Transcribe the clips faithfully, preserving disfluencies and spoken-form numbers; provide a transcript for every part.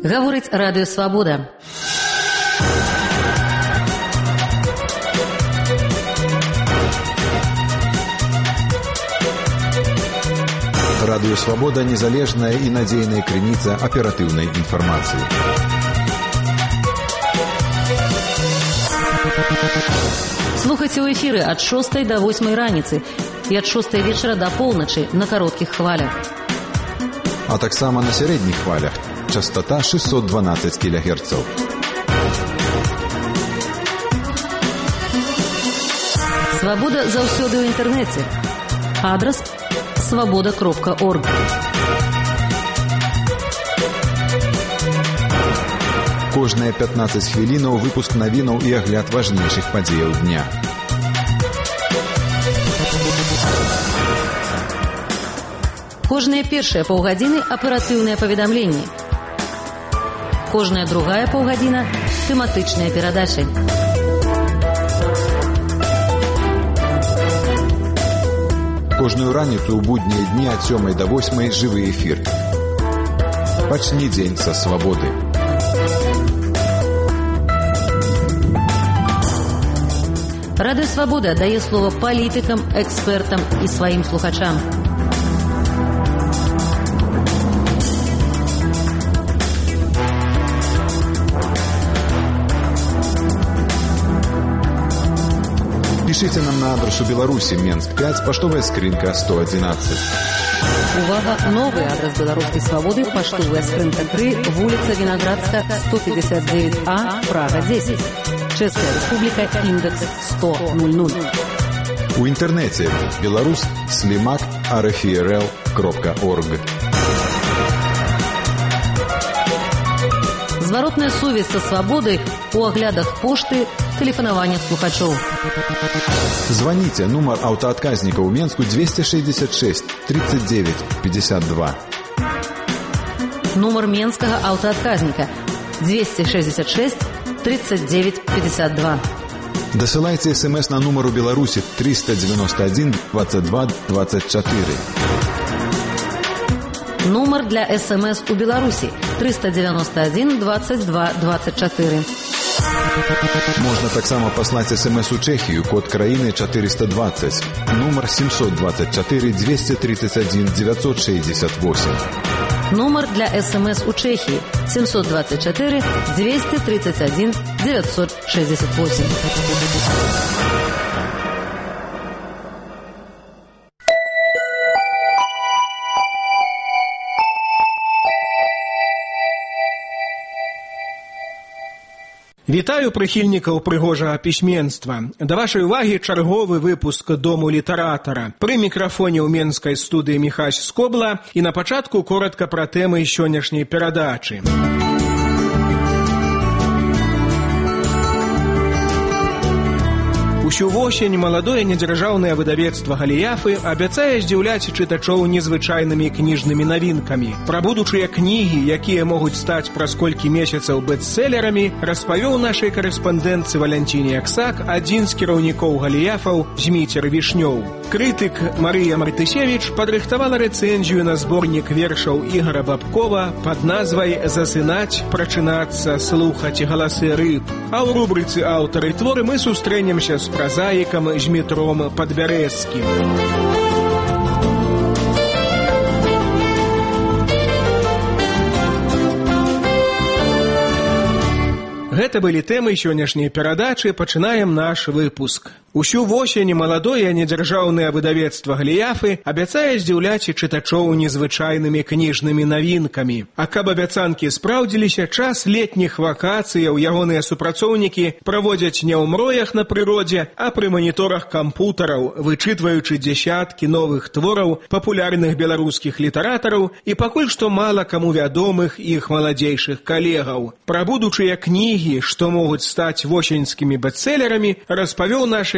Гаворыць радыё «Свабода». Радыё «Свабода» – незалежная і надзейная крыніца аператыўнай інфармацыі. Слухайце ў эфіры ад шостай да восьмай раніцы і ад шостай вечара да поўначы на кароткіх хвалях. А таксама на сярэдніх хвалях. Частота шестьсот дванадцать кілогерцаў. Свабода заўсёды ў інтэрнэце. Адрас свабода кропка орг. Кожныя пятнаццаць хвілінаў выпуск навінаў і агляд важнейшых падзеяў дня. Кожныя першыя паўгадзіны аператыўныя паведамленні. Кожная другая паўгадзіна тэматычныя перадачы. Кожную раніцу ў буднія дні ад сёмай да восьмай жывы эфір. Пачні дзень са свабоды. Радыё «Свабода» дае слова палітыкам, экспертам і сваім слухачам. Пишите нам на адресу Беларуси, Менск пять, поштовая скринка сто одиннадцать. Увага! Новый адрес Белорусской свободы, поштовая скринка три, улица Виноградска, сто пятьдесят девять А, Прага десять. Чешская республика, индекс сто ноль. У интернете беларус слимак арфрл кропка орг. Зворотная сувязь со свободой у оглядах пошты, телефонования слухачоў. Звоните, нумар аўтаадказніка ў Менску двести шестьдесят шесть тридцать девять пятьдесят два. Нумар менскага аўтаадказніка двести шестьдесят шесть тридцать девять пятьдесят два. Дасылайце смс на нумар у Беларусі триста девяносто один двадцать два двадцать четыре. Нумар для смс у Беларусі триста девяносто один двадцать два двадцать четыре. Можна таксама паслаць смс у Чэхію, код краіны четыреста двадцать, нумар семьсот двадцать четыре двести тридцать один девятьсот шестьдесят восемь. Нумар для смс у Чехии семьсот двадцать четыре двести тридцать один девятьсот шестьдесят восемь. Вітаю прыхільнікаў прыгожага пісьменства. Да вашай увагі чарговы выпуск Дому літаратара. Пры мікрафоне ў менскай студыі Міхась Скобла і на пачатку коратка пра тэмы сённяшняй перадачы. Усю восень маладое недзяржаўнае выдавецтва Галіяфы абяцае здзіўляць чытачоў незвычайнымі кніжнымі навінкамі. Пра будучыя кнігі, якія могуць стаць праз колькі месяцаў бэстселерамі, распавёў нашай карэспандэнтцы Валянціне Аксак адзін з кіраўнікоў Галіяфаў Зміцер Вішнёў. Крытык Марыя Мартысевіч падрыхтавала рэцэнзію на зборнік вершаў Ігора Бабкова пад назвай «Засынаць, прачынацца, слухаць галасы рыб». А ў рубрыцы «Аўтары творы» мы сустрэнемся з празаікам Змітром Падбярэзскім. Гэта былі тэмы сённяшняй перадачы, пачынаем наш выпуск. Усю восень маладое недзяржаўнае выдавецтва Галіяфы абяцае здзіўляць чытачоў незвычайнымі кніжнымі навінкамі. А каб абяцанкі спраўдзіліся, час летніх вакацыяў ягоныя супрацоўнікі праводзяць не ў мроях на прыродзе, а пры маніторах кампутараў, вычытваючы дзясяткі новых твораў папулярных беларускіх літаратараў і пакуль што мала каму вядомых іх маладзейшых калегаў. Пра будучыя кнігі, што могуць стаць восеньскімі бэстселерамі, распавёў нашай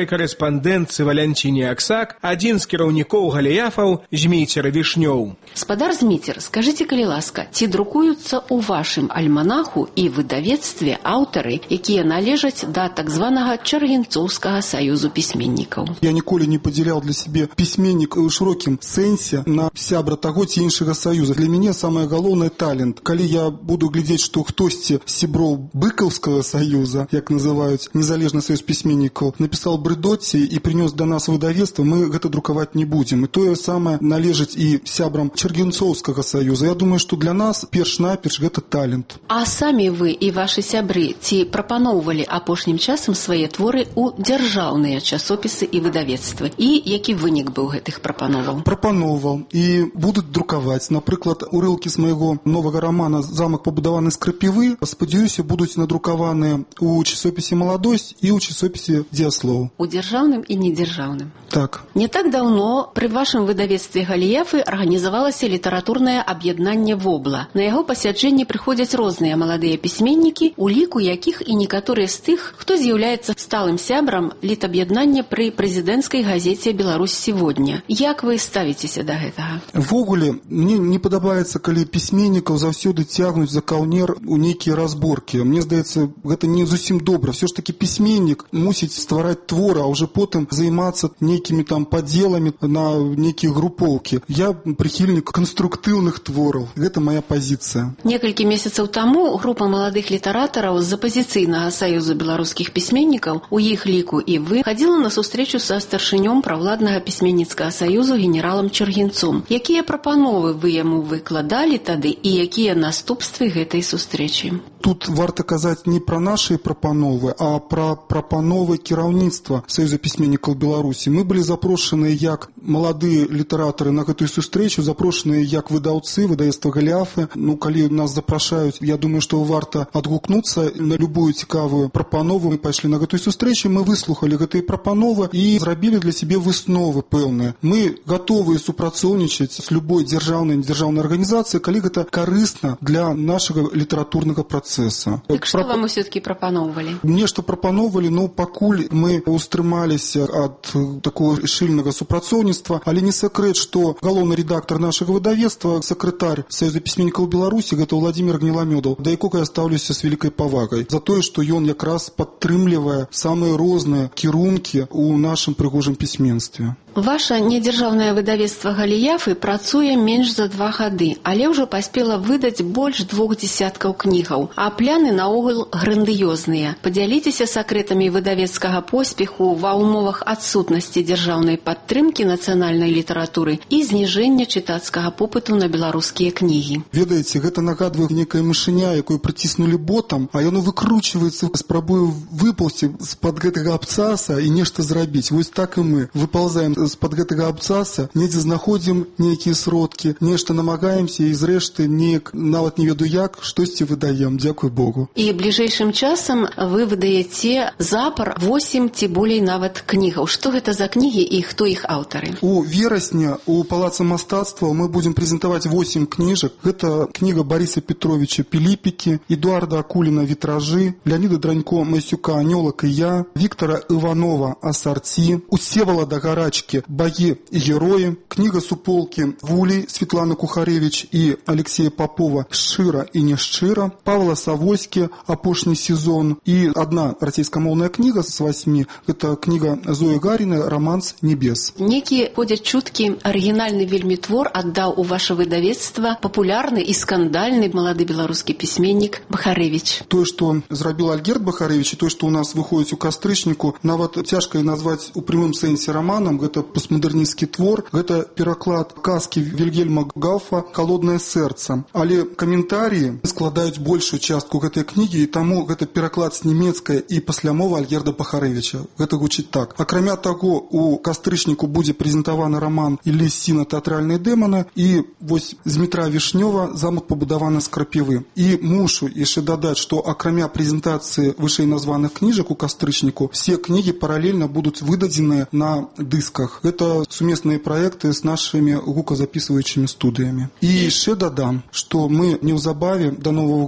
карэспандэнтцы Валянціне Аксак адзін з кіраўнікоў галіяфаў Зміцер Вішнёў. Спадар Зміцер, скажыце, калі ласка, ці друкуюцца ў вашым альманаху і выдавецтве аўтары, якія належаць да так званага Чаргенцоўскага саюзу пісьменнікаў? Я ніколі не падзяляў для сябе пісьменнік у шырокім сэнсе на сябра таго ці іншага саюза. Для мяне самае галоўнае талент. Калі я буду глядзець, што хтосьці з сяброў быкаўскага саюза, як называюць незалежны саюз пісьменнікаў, напісаў брыдоці і прынёс да нас выдавецтва, мы гэта друкаваць не будзем. І тое самае належыць і сябрам Чаргенцоўскага саюза. Я думаю, што для нас перш-наперш гэта талент. А самі вы і вашы сябры ці прапаноўвалі апошнім часам свае творы ў дзяржаўныя часопісы і выдавецтвы? І які вынік быў гэтых прапановаў? Прапаноўваў і будуць друкаваць. Напрыклад, урыўкі з майго новага рамана «Замак пабудаваны з крапівы», спадзяюся, будуць надрукаваныя ў часопісе «Маладосць» і ў часопісе «Дзеяслоў». У дзяржаўным і недзяржаўным. Так. Не так даўно пры вашым выдавецтве «Галіяфы» арганізавалася літаратурнае аб'яднанне «Вобла». На яго пасяджэнні прыходзяць розныя маладыя пісьменнікі, у ліку якіх і некаторыя з тых, хто з'яўляецца сталым сябрам літаб'яднання пры прэзідэнцкай газеце «Беларусь сегодня». Як вы ставіцеся да гэтага? Ввогуле, мне не падабаецца, калі пісьменнікаў заўсёды цягнуць за каўнер у нейкія разборкі. Мне здаецца, гэта не зусім добра. Все ж таки пісьменнік мусіць ствараць творы, а ўжо потым займацца нейкімі там падзеламі на нейкія групоўкі. Я прыхільнік канструктыўных твораў. Гэта моя пазіцыя. Некалькі месяцаў таму група маладых літаратараў з апазіцыйнага саюзу беларускіх пісьменнікаў, у іх ліку і вы, хадзіла на сустрэчу са старшынём правладнага пісьменніцкага саюзу генералам Чаргенцом. Якія прапановы вы яму выкладалі тады і якія наступствы гэтай сустрэчы? Тут варта казаць не пра нашы прапановы, а пра прапановы кіраўніцтва Саюза пісьменнікаў Беларусі. Мы былі запрошаныя як маладыя літаратары на гэтую сустрэчу, запрошаныя як выдаўцы, выдавецтва «Галіяфы». Ну, калі нас запрашаюць, я думаю, што варта адгукнуцца на любую цікавую прапанову. Мы пайшлі на гэтую сустрэчу, мы выслухалі гэтыя прапановы і зрабілі для сябе высновы пэўныя. Мы гатовыя супрацоўнічаць з любой дзяржаўнай дзяржаўнай арганізацыяй, калі гэта карысна для нашага літаратурнага працэса. Так што Прап... вам усё-такі прапаноўвалі? Мне што прапаноўвалі, ну, пакуль мы устрымаліся ад такого шчыльнага супрацоўніцтва, але не сакрэт, што галоўны рэдактар нашага выдавецтва, сакратар Саюза пісьменнікаў Беларусі, гэта Владзімір Гніламёдаў, да якога я стаўлюся з вялікай павагай за тое, што ён якраз падтрымлівае самыя розныя кірункі ў нашым прыгожым пісьменстве. Ваша недзяржаўнае выдавецтва «Галіяфы» працуе менш за два гады, але ўжо паспела выдаць больш двух дзесяткаў кнігаў, а пляны наогул грандыёзныя. Падзяліцеся сакрэтамі выдавецкага поспеху ва ўмовах адсутнасці дзяржаўнай падтрымкі нацыянальнай літаратуры і зніжэння чытацкага попыту на беларускія кнігі. Ведаеце, гэта нагадвае некая мышыня, якую прыціснулі ботам, а яно выкручваецца, спрабуе выпаўсці з-пад гэтага абцаса і нешта зрабіць. Вось так і мы выпаўзаем з-пад гэтага абцаса, недзе знаходзім нейкія сродкі, нешта намагаемся і зрэшты неяк, нават не веду як, штосьці выдаем, дзякуй Богу. І бліжэйшым часам вы выдаяце запар восем ці болей нават кнігаў. Што гэта за кнігі і хто іх аўтары? У верасні у Палацы мастацтва мы будзем прэзентаваць восем кніжак. Гэта кніга Барыса Петровича «Піліпікі», Эдуарда Акуліна «Вітражы», Леоніда Дранько «Масюка Анёлак і я», Віктора Іванова «Асарці», Усевалада Гарачкі «Багі і героі», кніга суполкі Вулі Светланы Кухарэвіч і Алексея Попова «Шчыра і няшчыра», Павла Савойскі «Апошні сезон» і адна расійскамоўная кніга з васьмі, гэта кніга Зоі Гаріна «Романс небес». Некі ходзяць чуткі, арыгінальны вельмі твор аддаў у ваше выдавецтва папулярны і скандальны малады беларускі пісьменнік Бахарэвіч. Тое, што зрабіў Альгерд Бахарэвіч, і тое, што ў нас выходзіць у кастрычніку, нават цяжка назваць у прямым сэнсе раманам, гэта постмадэрнісцкі твор, гэта пераклад казкі Вільгельма Гауфа «Холоднае сэрца». Але каментарыі складаюць большую частку гэтай кнігі, і таму гэта пераклад з нямецкай і паслямова Альгерда Бахарэвіча. Гэта гучыць так. Акрамя таго, у кастрычніку будзе прэзентаваны раман Іллі Сіна «Тэатральныя дэманы» і вось з Дмітра Вішнёва «Замак пабудаваны з крапівы». І мушу яшчэ дадаць, што акрамя прэзентацыі вышэй названых кніжак у кастрычніку, все кнігі паралельна будуць выдадзеныя на дысках. Гэта сумесныя праекты з нашымі гуказапісваючымі студыямі. І яшчэ дадам, што мы неўзабаве да Новага года мусім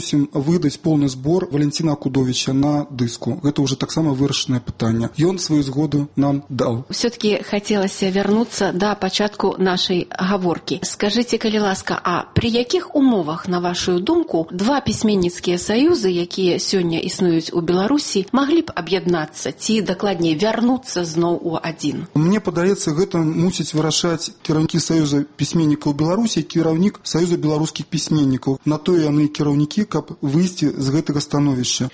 мусім выдаць поўны збор Валентина Акудовича на дыску. Гэта ўжо таксама вырашанае пытанне. Ён сваю згоду нам даў. Все-таки хацелася вярнуцца да пачатку нашай гаворкі. Скажыце, калі ласка, а пры якіх умовах, на вашу думку, два пісьменніцкія саюзы, якія сёння існуюць у Беларусі, маглі б аб'яднацца ці, дакладней, вярнуцца зноў у адзін? Мне падаецца, гэта мусіць вырашаць кіраўнікі Саюза пісьменнікаў Беларусі, кіраўнік Саюза беларускіх пісьменнікаў. На то яны кіраўнікі, каб выйсці з гэтага становішча.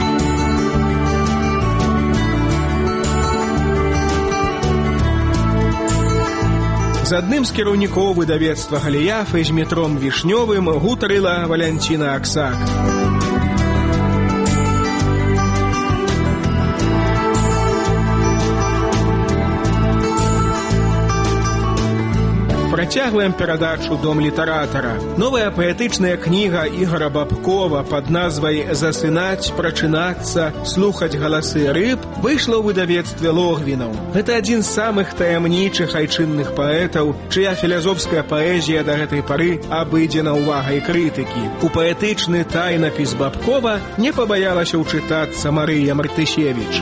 З адным з кіраўнікоў выдавецтва «Галіяфы» з Метром Вішнёвым гутарыла Валянціна Аксак. Працягваем перадачу «Дом літаратара». Новая паэтычная кніга Ігора Бабкова пад назвай «Засынаць, прачынацца, слухаць галасы рыб» выйшла ў выдавецтве Логвінаў. Гэта адзін з самых таямнічых айчынных паэтаў, чыя філазофская паэзія да гэтай пары абыдзена ўвагай крытыкі. У паэтычны тайнапіс Бабкова не пабаялася ўчытацца Марыя Мартысевіч.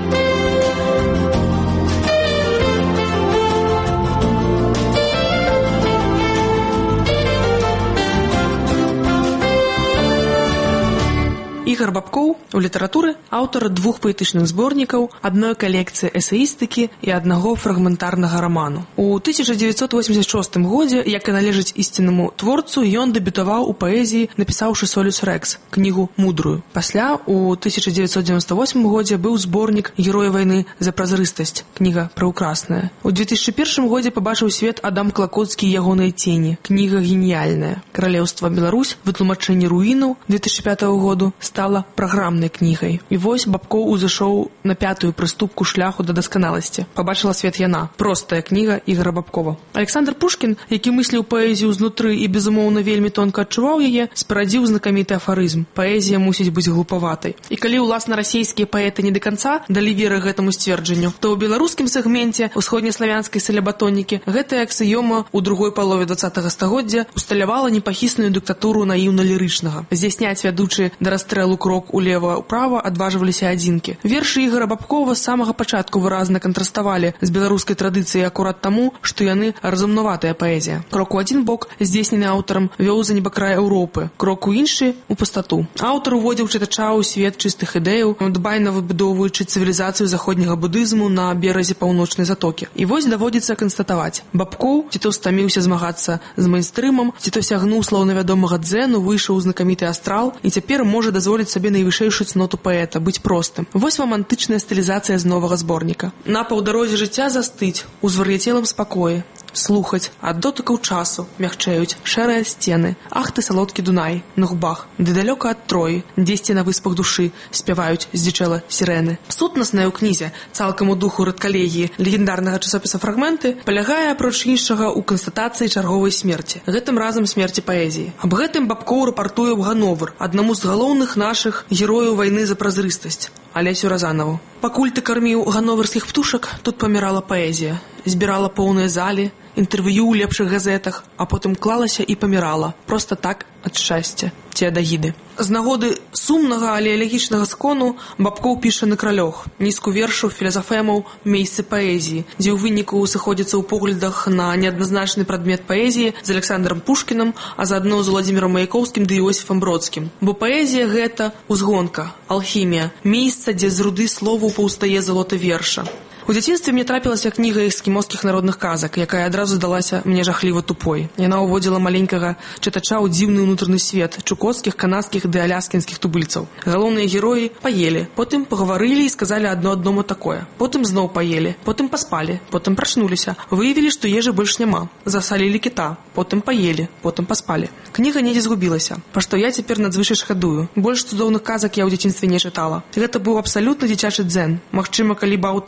Ігор Бабкоў у літаратуры аўтар двух паэтычных зборнікаў, адной калекцыі эсеістыкі і аднаго фрагментарнага раману. У тысяча дзевяцьсот восемьдесят шостым годзе, як і належыць ісціннаму творцу, ён дэбютаваў у паэзіі, напісаўшы «Солюс Рекс», кнігу мудрую. Пасля, у тысяча дзевяцьсот девяносто восьмым годзе быў зборнік «Героі вайны за празрыстасць», кніга прыўкрасная. У две тысячи первым годзе пабачыў свет Адам Клакоцкі і ягоныя цені, кніга геніяльная. «Каралеўства Беларусь», вытлумачэнне руінаў две тысячи пятого году стала праграмнай кнігай. І вось Бабкоў узышоў на пятую прыступку шляху да дасканаласці. Пабачыла свет яна. Простая кніга Ігора Бабкова. Александр Пушкін, які мысліў паэзію знутры і, безумоўна, вельмі тонка адчуваў яе, спарадзіў знакаміты афарызм. Паэзія мусіць быць глупаватай. І калі ўласна расійскія паэты не да канца далі веры гэтаму сцверджанню, то ў беларускім сегменце усходнеславянскай салябатонікі гэтая аксіёма ў другой палове двадцатага стагоддзя усталявала непахісную дыктатуру наіўна-лірычнага. Здзяйсняць вядучы да расстрэлу крок улева-ўправа адважваліся адзінкі. Вершы Ігора Бабкова з самага пачатку выразна кантраставалі з беларускай традыцыяй акурат таму, што яны разумнаватая паэзія. Крок у адзін бок, здзейснены аўтарам, вёў за небакрай Еўропы, крок у іншы у пустату. Аўтар уводзіў чытача ў свет чыстых ідэяў, дбайна выбудоўваючы цывілізацыю заходняга будызму на беразе паўночнай затокі. І вось даводзіцца канстатаваць. Бабкоў ці то стаміўся змагацца з мейнстрымам, ці то сягнуў слаўнавядомага дзену, выйшаў у знакаміты астрал і цяпер можа дазволіць сабе найвышэйшую цноту паэта, быць простым. Вось вам антычная стылізацыя з новага зборніка. На паўдарозе жыцця застыць, у звар'яцелым спакоі, слухаць, ад дотыкаў часу мягчэюць шэрыя сцены. Ах ты, салодкі Дунай, на губах, ды далёка ад Троі, дзесьці на выспах душы спяваюць здзічэла сірэны. Сутнаснае ў кнізе, цалкам у духу рэдкалегіі легендарнага часопіса «Фрагменты», палягае, апроч іншага, у канстатацыі чарговай смерці. Гэтым разам смерці паэзіі. Аб гэтым Бабкоў рапартуе ў «Гановар», аднаму з галоўных нашых герояў вайны за празрыстасць, Алесю Разанову. Пакуль ты карміў гановарскіх птушак, тут памірала паэзія. Збірала поўныя залі, інтэрв'ю ў лепшых газетах, а потым клалася і памірала. Проста так, ад шчасця. Ці ад агіды. З нагоды сумнага, але элегічнага скону Бабкоў піша на кралёг, нізку вершаў філазафемаў «Месцы паэзіі», дзе ў выніку сыходзіцца ў поглядах на неадназначны прадмет паэзіі з Александром Пушкінам, а заадно з Уладзімірам Маяковскім ды Іосіфам Бродскім. Бо паэзія гэта узгонка, алхімія, месца, дзе з руды слову паўстае залота верша. У дзяцінстве мне трапілася кніга эскімоскіх народных казак, якая адразу здалася мне жахліва тупой. Яна ўводзіла маленькага чытача ў дзіўны ўнутраны свет чукоцкіх, канадскіх ды аляскінскіх тубыльцаў. Галоўныя героі паелі, потым пагаварылі і сказалі адно адному такое. Потым зноў паелі, потым паспалі, потым прачнуліся. Выявілі, што ежы больш няма. Засалілі кіта, потым паелі, потым паспалі. Кніга недзе згубілася, па што я цяпер надзвычай шкадую. Больш цудоўных казак я ў дзяцінстве не чытала. Гэта быў абсалютна дзіцячы дзен. Магчыма, калі б аўтар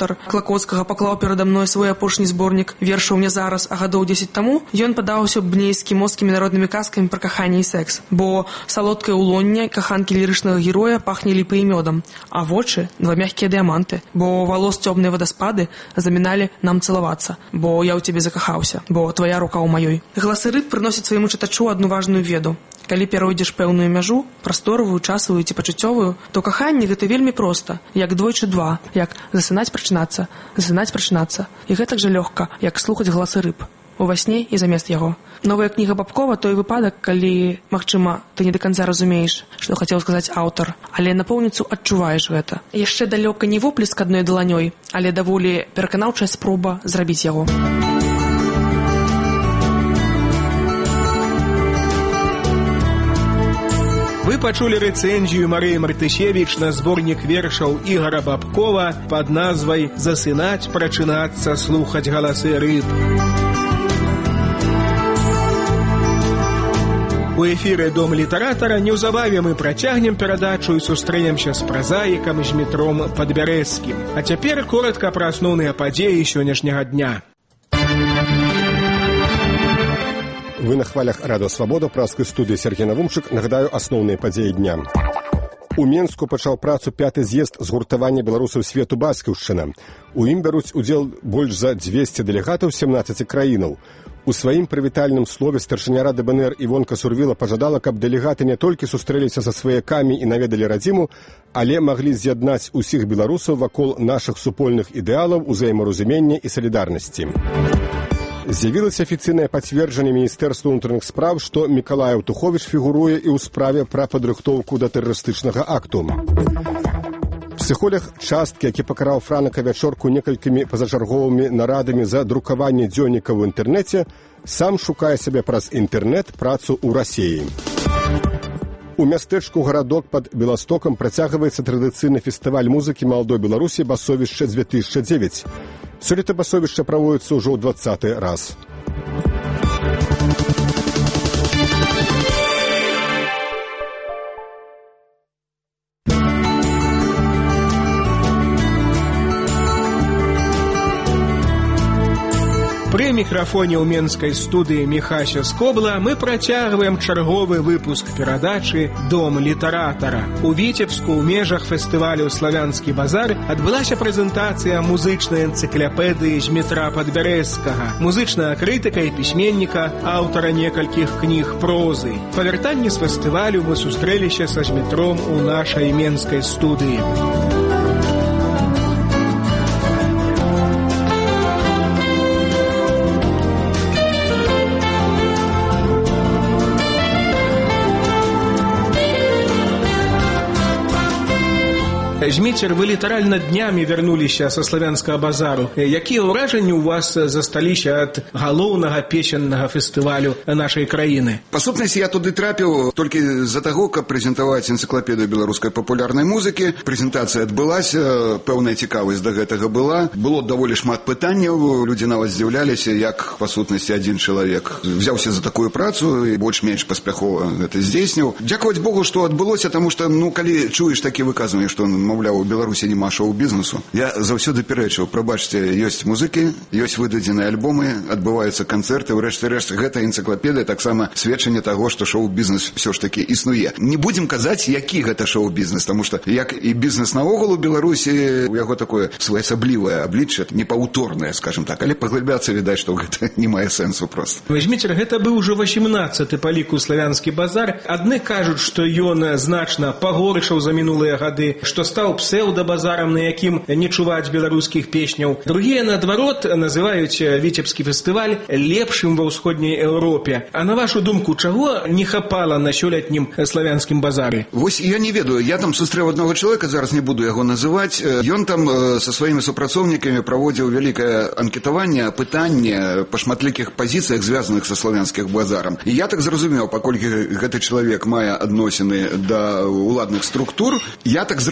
Клакоцкага паклаў перада мной свой апошні зборнік вершаў не зараз, а гадоў дзесяць таму, ён падаўся б мне эскімоскімі народнымі казкамі пра каханне і секс. Бо салодкае улонне каханкі лірычнага героя пахне ліпай і мёдам, а вочы — два мягкія дыяманты, бо валос цёмныя вадаспады заміналі нам цалавацца, бо я ў цябе закахаўся, бо твая рука ў маёй. Галасы рыб прыносяць свайму чытачу адну важную веду. Калі перайдзеш пэўную мяжу, прасторавую, часавую ці пачуццёвую, то каханне гэта вельмі проста, як двойчы два, як засынаць прачынацца, засынаць прачынацца. І гэтак жа лёгка, як слухаць галасы рыб. Ува сне і замест яго. Новая кніга Бабкова — той выпадак, калі, магчыма, ты не да канца разумееш, што хацеў сказаць аўтар, але напоўніцу адчуваеш гэта. Яшчэ далёка не воплеск адной даланёй, але даволі пераканаўчая спроба зрабіць яго. Вы пачулі рэцэнзію Марыі Мартышевіч на зборнік вершаў Ігара Бабкова пад назвай «Засынаць, прачынацца, слухаць галасы рыб». У эфіры «Дом літаратара» неўзабаве мы працягнем перадачу і сустрэнемся з празаікам Змітром Падбярэзскім. А цяпер коратка пра асноўныя падзеі сённяшняга дня. Вы на хвалях Радио Свобода, праскай студыі Сергей Навумчык. Нагадаю асноўныя падзеі дня. У Менску пачаў працу пяты з'езд згуртавання беларусаў свету бацькаўшчына. У ім бяруць удзел больш за дзвесце дэлегатаў сямнаццаці краінаў. У сваім прывітальным слове старшыня рады БНР Івонка Сурвіла пажадала, каб дэлегаты не толькі сустрэліся са сваякамі і наведалі радзіму, але маглі з'яднаць усіх беларусаў вакол нашых супольных ідэалаў, узаемаразумення і салідарнасці. З'явілася афіцыйнае пацверджанне Міністэрства ўнутраных спраў, што Мікалай Аўтуховіч фігуруе і ў справе пра падрыхтоўку да тэрарыстычнага акту. Псіхолог часткі, які пакараў Франака вячорку некалькімі пазачарговымі нарадамі за друкаванне дзённіка ў інтэрнэце, сам шукае сябе праз інтэрнэт працу ў Расіі. У мястэчку гарадок пад Беластокам працягваецца традыцыйны фестываль музыкі маладой Беларусі «Басовішча две тысячи девять». Сёлета басовішча праводзіцца ўжо ў дваццаты раз. Пры мікрафоне ў менскай студыі Міхася Скобла мы працягваем чарговы выпуск перадачы «Дом літаратара». У Віцебску ў межах фестывалю «Славянскі базар» адбылася прэзентацыя музычнай энцыклапедыі Змітра Падбярэзскага, музычнага крытыка і пісьменніка, аўтара некалькіх кніг прозы. Па вяртанні з фестывалю мы сустрэліся са Змітром у нашай менскай студыі. Зміцер, вы літаральна днямі вярнуліся са славянскага базару. Якія ўражанні ў вас засталіся ад галоўнага песеннага фестывалю нашай краіны? Па сутнасці, я туды трапіў толькі з-за таго, каб прэзентаваць энцыклапедыю беларускай папулярнай музыкі. Прэзентацыя адбылася, пэўная цікавасць да гэтага была. Было даволі шмат пытанняў, людзі нават здзіўляліся, як па сутнасці адзін чалавек взяўся за такую працу і больш-менш паспяхова гэта здзейсніў. Дзякаваць Богу, што адбылося, таму што, ну, калі чуеш такі выказванні, што маўляў, у Беларусі няма шоу-бізнесу. Я заўсёды пярэчыў, прабачце, ёсць музыкі, ёсць выдадзеныя альбомы, адбываюцца канцэрты, урэшце-рэшт гэта энцыклапедыя таксама сведчанне таго, што шоу-бізнес ўсё ж такі існуе. Не будзем казаць, які гэта шоу-бізнес, таму што як і бізнес наогул у Беларусі, у яго такое своеасаблівае аблічча, непаўторнае, скажем так, але паглыбляцца, відаць, што гэта не мае сэнсу проста. Зміцер, гэта быў ужо васемнаццаты па ліку славянскі базар. Адны кажуць, што ён значна пагоршаў за мінулыя гады, што стаў псеўдабазарам, на якім не чуваць беларускіх песняў. Другія, наадварот, называюць Віцебскі фестываль лепшым ва ўсходняй Еўропе. А на вашу думку, чаго не хапала на сёлетнім славянскім базары? Вось я не ведаю, я там сустрэў аднаго чалавека, зараз не буду яго называць. Ён там са сваімі супрацоўнікамі праводзіў вялікае анкетаванне, пытанне па шматлікіх пазіцыях, звязаных са славянскім базарам. І я так зразумеў, паколькі гэты чалавек мае адносіны да ўладных структур, я так зразумеў,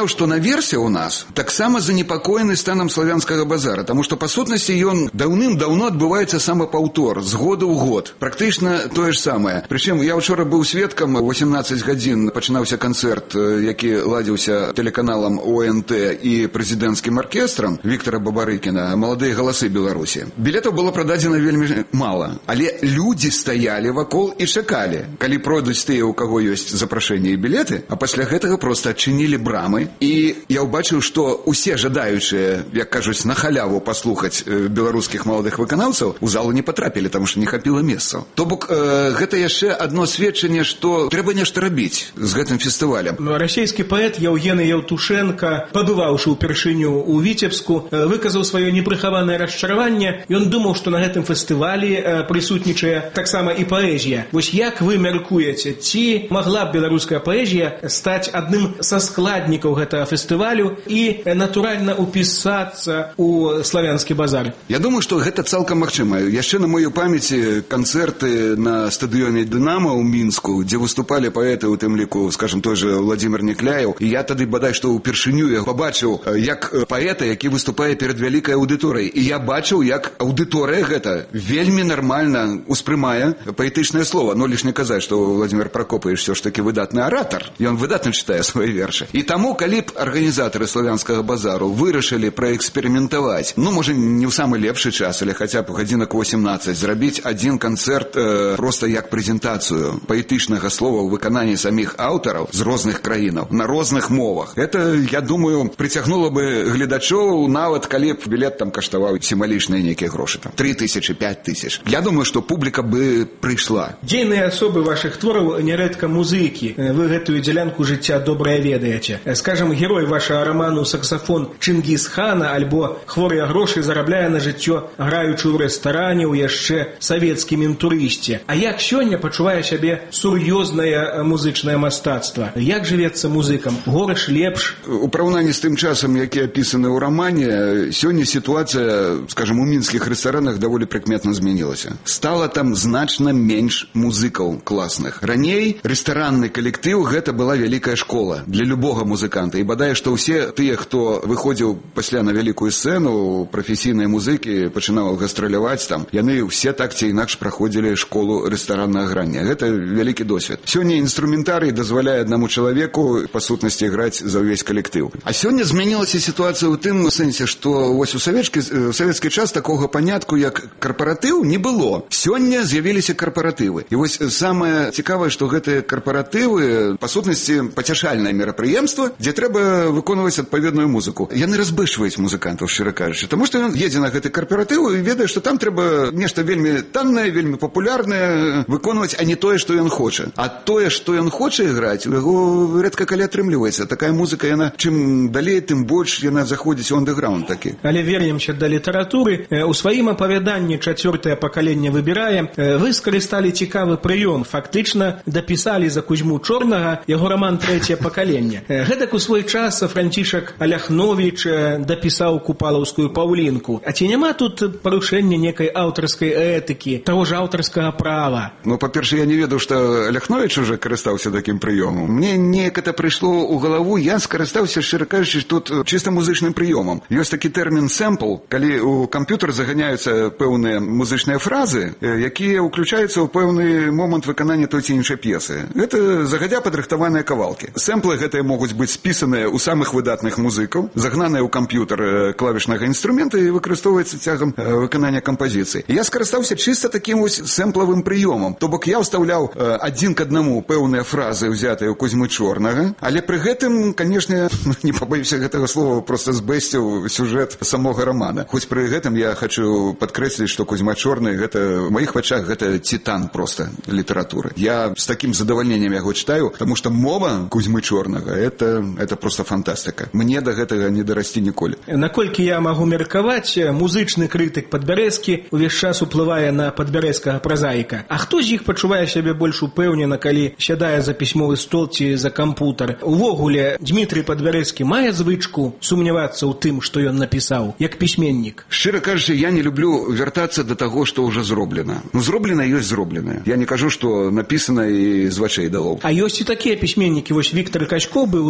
што наверсе ў нас, таксама занепакоены станам славянскага базара, таму што, па сутнасці, ён даўным-даўно адбываецца самапаўтор, з года ў год. Практычна тое ж самае. Прычым, я ўчора быў сведкам, восемнаццаць гадзін пачынаўся канцэрт, які ладзіўся тэлеканалам О Н Т і прэзідэнцкім аркестрам Віктара Бабарыкіна «Маладыя галасы Беларусі». Білетаў было прададзена вельмі мала, але людзі стаялі вакол і чакалі, калі пройдуць тыя, у каго ёсць запрашэнне і білеты, а пасля гэтага проста адчынілі брамы, і я ўбачыў, што усе жадаючыя, як кажуць, на халяву паслухаць беларускіх маладых выканаўцаў, у залу не патрапілі, таму што не хапіла месцаў. То бок, э, гэта яшчэ адно сведчанне, што трэба нешта рабіць з гэтым фестывалем. Расійскі паэт Яўгены Яўтушенка, пабываўшы ўпершыню ў Віцебску, выказаў сваё непрыхаванае расчараванне. Ён думаў, што на гэтым фестывалі прысутнічае таксама і паэзія. Вось як вы мяркуеце, ці магла б беларуская паэзія стаць адным са складнікаў гэтага фестывалю і натуральна упісацца ў славянскі базар? Я думаю, што гэта цалкам магчыма. Яшчэ на маёй памяці канцэрты на стадыёне «Дынамо» ў Мінску, дзе выступалі паэты, у тым ліку, скажем, той же Владзімир Някляеў. І я тады бадай што ўпершыню я пабачыў як паэта, які выступае перад вялікай аўдыторыяй. І я бачыў, як аўдыторыя гэта вельмі нармальна успрымае паэтычнае слова. Но лишь не казаць, што Владимир Прокопьевич все ж таки выдатны аратар. Ён выдатна чытае свае вершы. І таму, калі б арганізатары славянскага базару вырашылі праэксперыментаваць, ну, можа, не ў самы лепшы час, але хаця б гадзінак восемнаццаць, зрабіць адзін канцэрт э, проста як прэзентацыю паэтычнага слова ў выкананні саміх аўтараў з розных краінаў, на розных мовах. Это, я думаю, прыцягнула бы гледачоў, нават калі б білет там каштаваў сімвалічныя нейкія грошы, там, три тысячи, пять тысяч. Я думаю, што публіка бы прыйшла. Дзейныя асобы вашых твораў нярэдка музыкі. Вы гэтую дзялянку жыцця добра ведаеце. Скажам, герой вашага раману «Саксафон» Чынгіз-хана альбо «Хворыя грошы» зарабляе на жыццё, граючы ў рэстаране ў яшчэ савецкім інтурысце. А як сёння пачувае сябе сур'ёзнае музычнае мастацтва? Як жывецца музыкам? Горш, лепш? У параўнанні з тым часам, які апісаны ў рамане, сёння сітуацыя, скажам, у мінскіх рэстаранах даволі прыкметна змянілася. Стала там значна менш музыкаў класных. Раней рэстаранны калектыў гэта была вялікая школа для любога музыканта. І бадай, што ўсе тыя, хто выходзіў пасля на вялікую сцэну, прафесійныя музыкі, пачынаў гастраляваць там, яны ўсе так ці інакш праходзілі школу рэстараннага грання. Гэта вялікі досвед. Сёння інструментарый дазваляе аднаму чалавеку па сутнасці граць за ўвесь калектыў. А сёння змянілася сітуацыя ў тым сэнсе, што вось у савецкі, савецкі час такога панятку, як карпаратыў, не было. Сёння з'явіліся карпаратывы. І вось самае цікавае, што гэтыя карпаратывы, па сутнасці, пацяшальнае мерапрыемства, дзе трэба выконваць адпаведную музыку. Яны разбышваюць музыкантаў, шчыра кажучы. Таму што ён едзе на гэты карпаратыў і ведае, што там трэба нешта вельмі таннае, вельмі папулярнае выконваць, а не тое, што ён хоча. А тое, што ён хоча іграць, у яго рэдка калі атрымліваецца. Такая музыка, яна чым далей, тым больш яна заходзіць у андэграунд такі. Але вернемся да літаратуры. У сваім апавяданні «Чацвёртае пакаленне выбірае» вы скарысталі цікавы прыём. Фактычна дапісалі за Кузьму Чорнага яго раман «Трэцяе пакаленне». Гэтак у свой час Францішак Аляхновіч дапісаў купалаўскую «Паўлінку». А ці няма тут парушэння некай аўтарскай этыкі, таго ж аўтарскага права? Ну, па-перше, я не ведаў, што Аляхновіч уже карыстаўся такім прыёмам. Мне неяк это прыйшло ў галаву, я скарыстаўся, шчыра кажучы, тут чыста музычным прыёмам. Ёсць такі тэрмін «сэмпл», калі ў камп'ютар заганяюцца пэўныя музычныя фразы, якія ўключаюцца ў пэўны момант выканання той ці іншай п'есы. Гэта загадзя падрыхтаваныя кавалкі. Сэмплы гэтыя могуць быць спісаныя ў самых выдатных музыкаў, загнаныя ў камп'ютар клавішнага інструмента і выкарыстоўваецца цягам выканання кампазіцыі. Я скарыстаўся чыста такім вось сэмплавым прыёмам. То бок я ўстаўляў адзін к аднаму пэўныя фразы, ўзятыя ў Кузьмы Чорнага, але пры гэтым, канешне, не пабаюся гэтага слова, проста збэсціў сюжэт самога рамана. Хоць пры гэтым я хачу падкрэсліць, што Кузьма Чорны, гэта, в маіх вачах, гэта титан проста літаратуры. Я з такім задавальненнем яго чытаю, таму што мова Кузьмы Чорнага, это, это проста фантастыка. Мне да гэтага не дарасці ніколі. Наколькі я магу меркаваць, музычны крытык Падбярэзкі увесь час уплывае на падбярэзкага празаіка. А хто з іх пачувае сябе больш упэўнена, калі сядае за пісьмовы стол ці за кампутар? Увогуле, Дмітрый Падбярэзкі мае звычку сумнявацца ў тым, што ён напісаў, як пісьменнік? Шчыра кажучы, я не люблю вяртацца да таго, што ўжо зроблена. Ну, зроблена ёсць зроблена. Я не кажу, што напісана і з вачэй далоў. А ёсць і такія пісьменнікі. Вось Віктор Качко быў у Доме літаратуры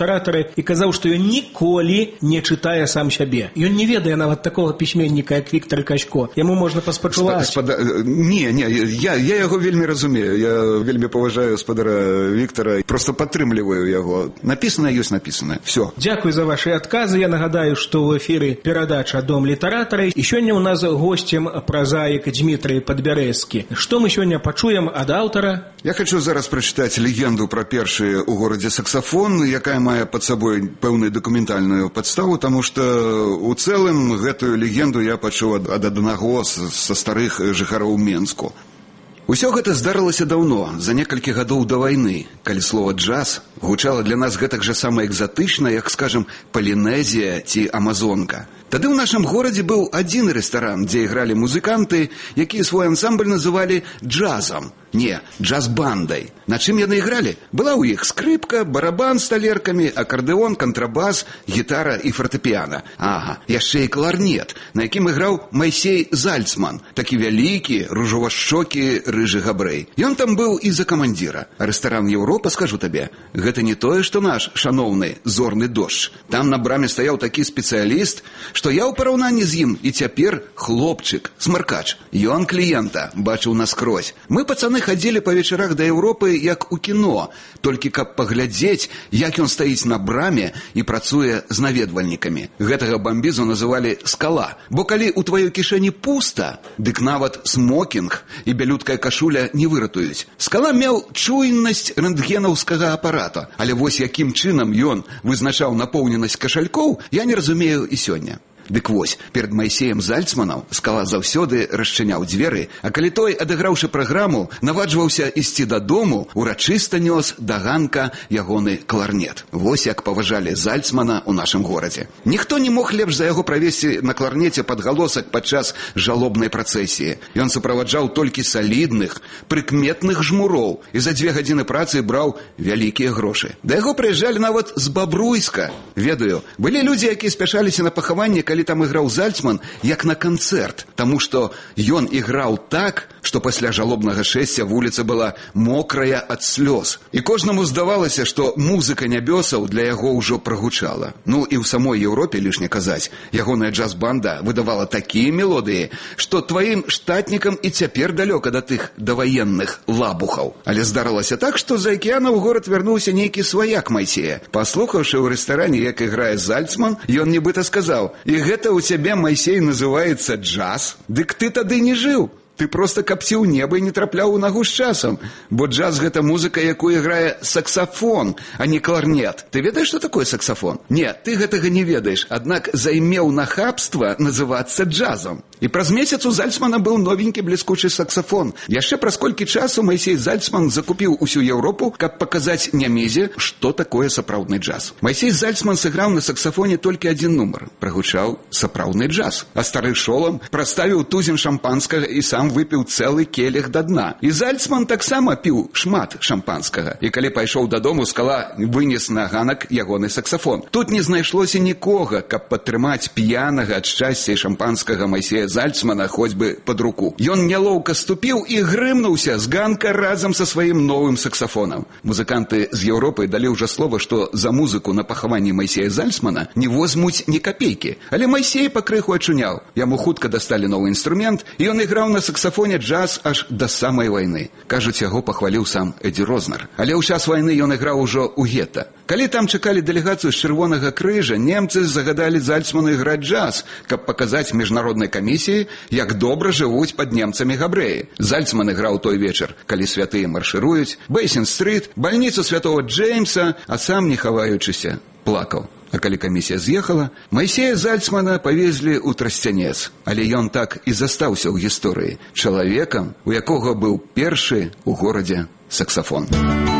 літаратары і казаў, што ён ніколі не чытае сам сябе. Ён не ведае нават такога пісьменніка, як Віктор Качко. Яму можна паспачуваць. Спада... Не, не, я, я яго вельмі разумею. Я вельмі паважаю спадара Віктора. Просто падтрымліваю яго. Напісана ёсць напісана. Все. Дзякуй за ваши адказы. Я нагадаю, што ў эфіры перадача «Дом літаратара». І сёння ў нас госцем празаік Дмітрый Падбярэзкі. Што мы сёння пачуем ад аўтара? Я хочу зараз прачытаць легенду пра першы ў горадзе саксафон, якая мае пад сабой пэўную дакументальную падставу, таму што у цэлым гэтую легенду я пачуў ад, ад аднаго са старых жыхароў Менску. Усё гэта здарылася даўно, за некалькі гадоў да вайны, калі слова «джаз» гучала для нас гэтак жа сама экзатычна, як, скажам, Палінезія ці Амазонка. Тады ў нашым горадзе быў адзін рэстаран, дзе ігралі музыканты, якія свой ансамбль называлі джазам. Не, джаз-бандай. На чым яны ігралі? Была ў іх скрыпка, барабан з талеркамі, акардэон, кантрабас, гітара і фартэпіяна. Ага, яшчэ і кларнет, на якім іграў Майсей Зальцман, такі вялікі, ружовашчокі рыжы габрэй. Ён там быў і за камандзіра. А рэстаран Еўропа, скажу табе, гэта не тое, што наш шаноўны зорны дождж. Там на браме стаяў такі спецыяліст, што я ў параўнанні з ім і цяпер хлопчык, смаркач. Ён кліента бачыў наскрозь. Мы, пацаны, хадзілі па вечарах да Еўропы як у кіно, толькі каб паглядзець, як ён стаіць на браме і працуе з наведвальнікамі. Гэтага бамбізу называлі скала, бо калі ў тваёй кішэні пуста, дык нават смокінг і бялюткая кашуля не выратуюць. Скала меў чуйнасць рэнтгенаўскага апарата, але вось якім чынам ён вызначаў напоўненасць кашалькоў, я не разумею і сёння. Дык вось, перад Майсеем Зальцманам скала заўсёды расчыняў дзверы, а калі той, адыграўшы праграму, наваджваўся ісці дадому, урачыста нёс да ганка ягоны кларнет. Вось як паважалі Зальцмана ў нашым горадзе. Ніхто не мог лепш за яго правесці на кларнеце падгалосак падчас жалобнай працэсіі. Ён суправаджаў толькі салідных, прыкметных жмуроў і за дзве гадзіны працы браў вялікія грошы. Да яго прыязджалі нават з Бабруйска. Ведаю, былі людзі, якія спяшаліся на пахаванне, калі там іграў Зальцман, як на канцэрт, таму што ён іграў так, што пасля жалобнага шэсця вуліца была мокрая ад слёз. І кожнаму здавалася, што музыка нябёсаў для яго ўжо прагучала. Ну і ў самой Еўропе, лішне казаць, ягоная джаз-банда выдавала такія мелодыі, што тваім штатнікам і цяпер далёка да тых даваенных лабухаў. Але здарылася так, што з акіяна ў горад вярнуўся нейкі сваяк Майсея. Паслухаўшы ў рэстаране, як іграе Зальцман, ён нібыта сказаў: «І гэта ў цябе, Майсей, называецца джаз? Дык ты тады не жыў. Ты проста капціў неба і не трапляў у нагу з часам, бо джаз – гэта музыка, якую іграе саксафон, а не кларнет. Ты ведаеш, што такое саксафон? Не, ты гэтага не ведаеш, аднак займеў нахабства называцца джазам». І праз месяц у Зальцмана быў новенькі бліскучы саксафон. Яшчэ праз колькі часу Майсей Зальцман закупіў усю Еўропу, каб паказаць нямезе, што такое сапраўдны джаз. Майсей Зальцман сыграў на саксафоне толькі адзін нумар. Прагучаў сапраўдны джаз. А стары шолам праставіў тузін шампанскага і сам выпіў цэлы келіх да дна. І Зальцман таксама піў шмат шампанскага. І калі пайшоў дадому, скала вынес на ганак ягоны саксафон. Тут не знайшлося нікога, каб падтрымаць п'янага ад шчасця і шампанскага Майсея Зальцмана хоць бы пад руку. Ён нялоўка ступіў і грымнуўся з ганка разам са сваім новым саксафонам. Музыканты з Еўропы далі ўжо слова, што за музыку на пахаванні Майсея Зальцмана не возьмуць ні капейкі. Але Майсей пакрыху ачуняў. Яму хутка дасталі новы інструмент, і ён іграў на саксафоне джаз аж да самай вайны. Кажуць, яго пахваліў сам Эдді Рознер. Але ў час вайны ён іграў ужо ў гета. Калі там чакалі дэлегацыю з Чырвонага крыжа, немцы загадалі Зальцману іграць джаз, каб паказаць міжнароднай камісіі, як добра жывуць пад немцамі габрэі. Зальцман іграў той вечар, калі святыя маршыруюць, Бейсін-стрыт, бальніцу святого Джеймса, а сам, не хаваючыся, плакаў. А калі камісія з'ехала, Майсея Зальцмана павезлі ў Трасцянец. Але ён так і застаўся ў гісторыі чалавекам, у якога быў першы ў горадзе саксафон.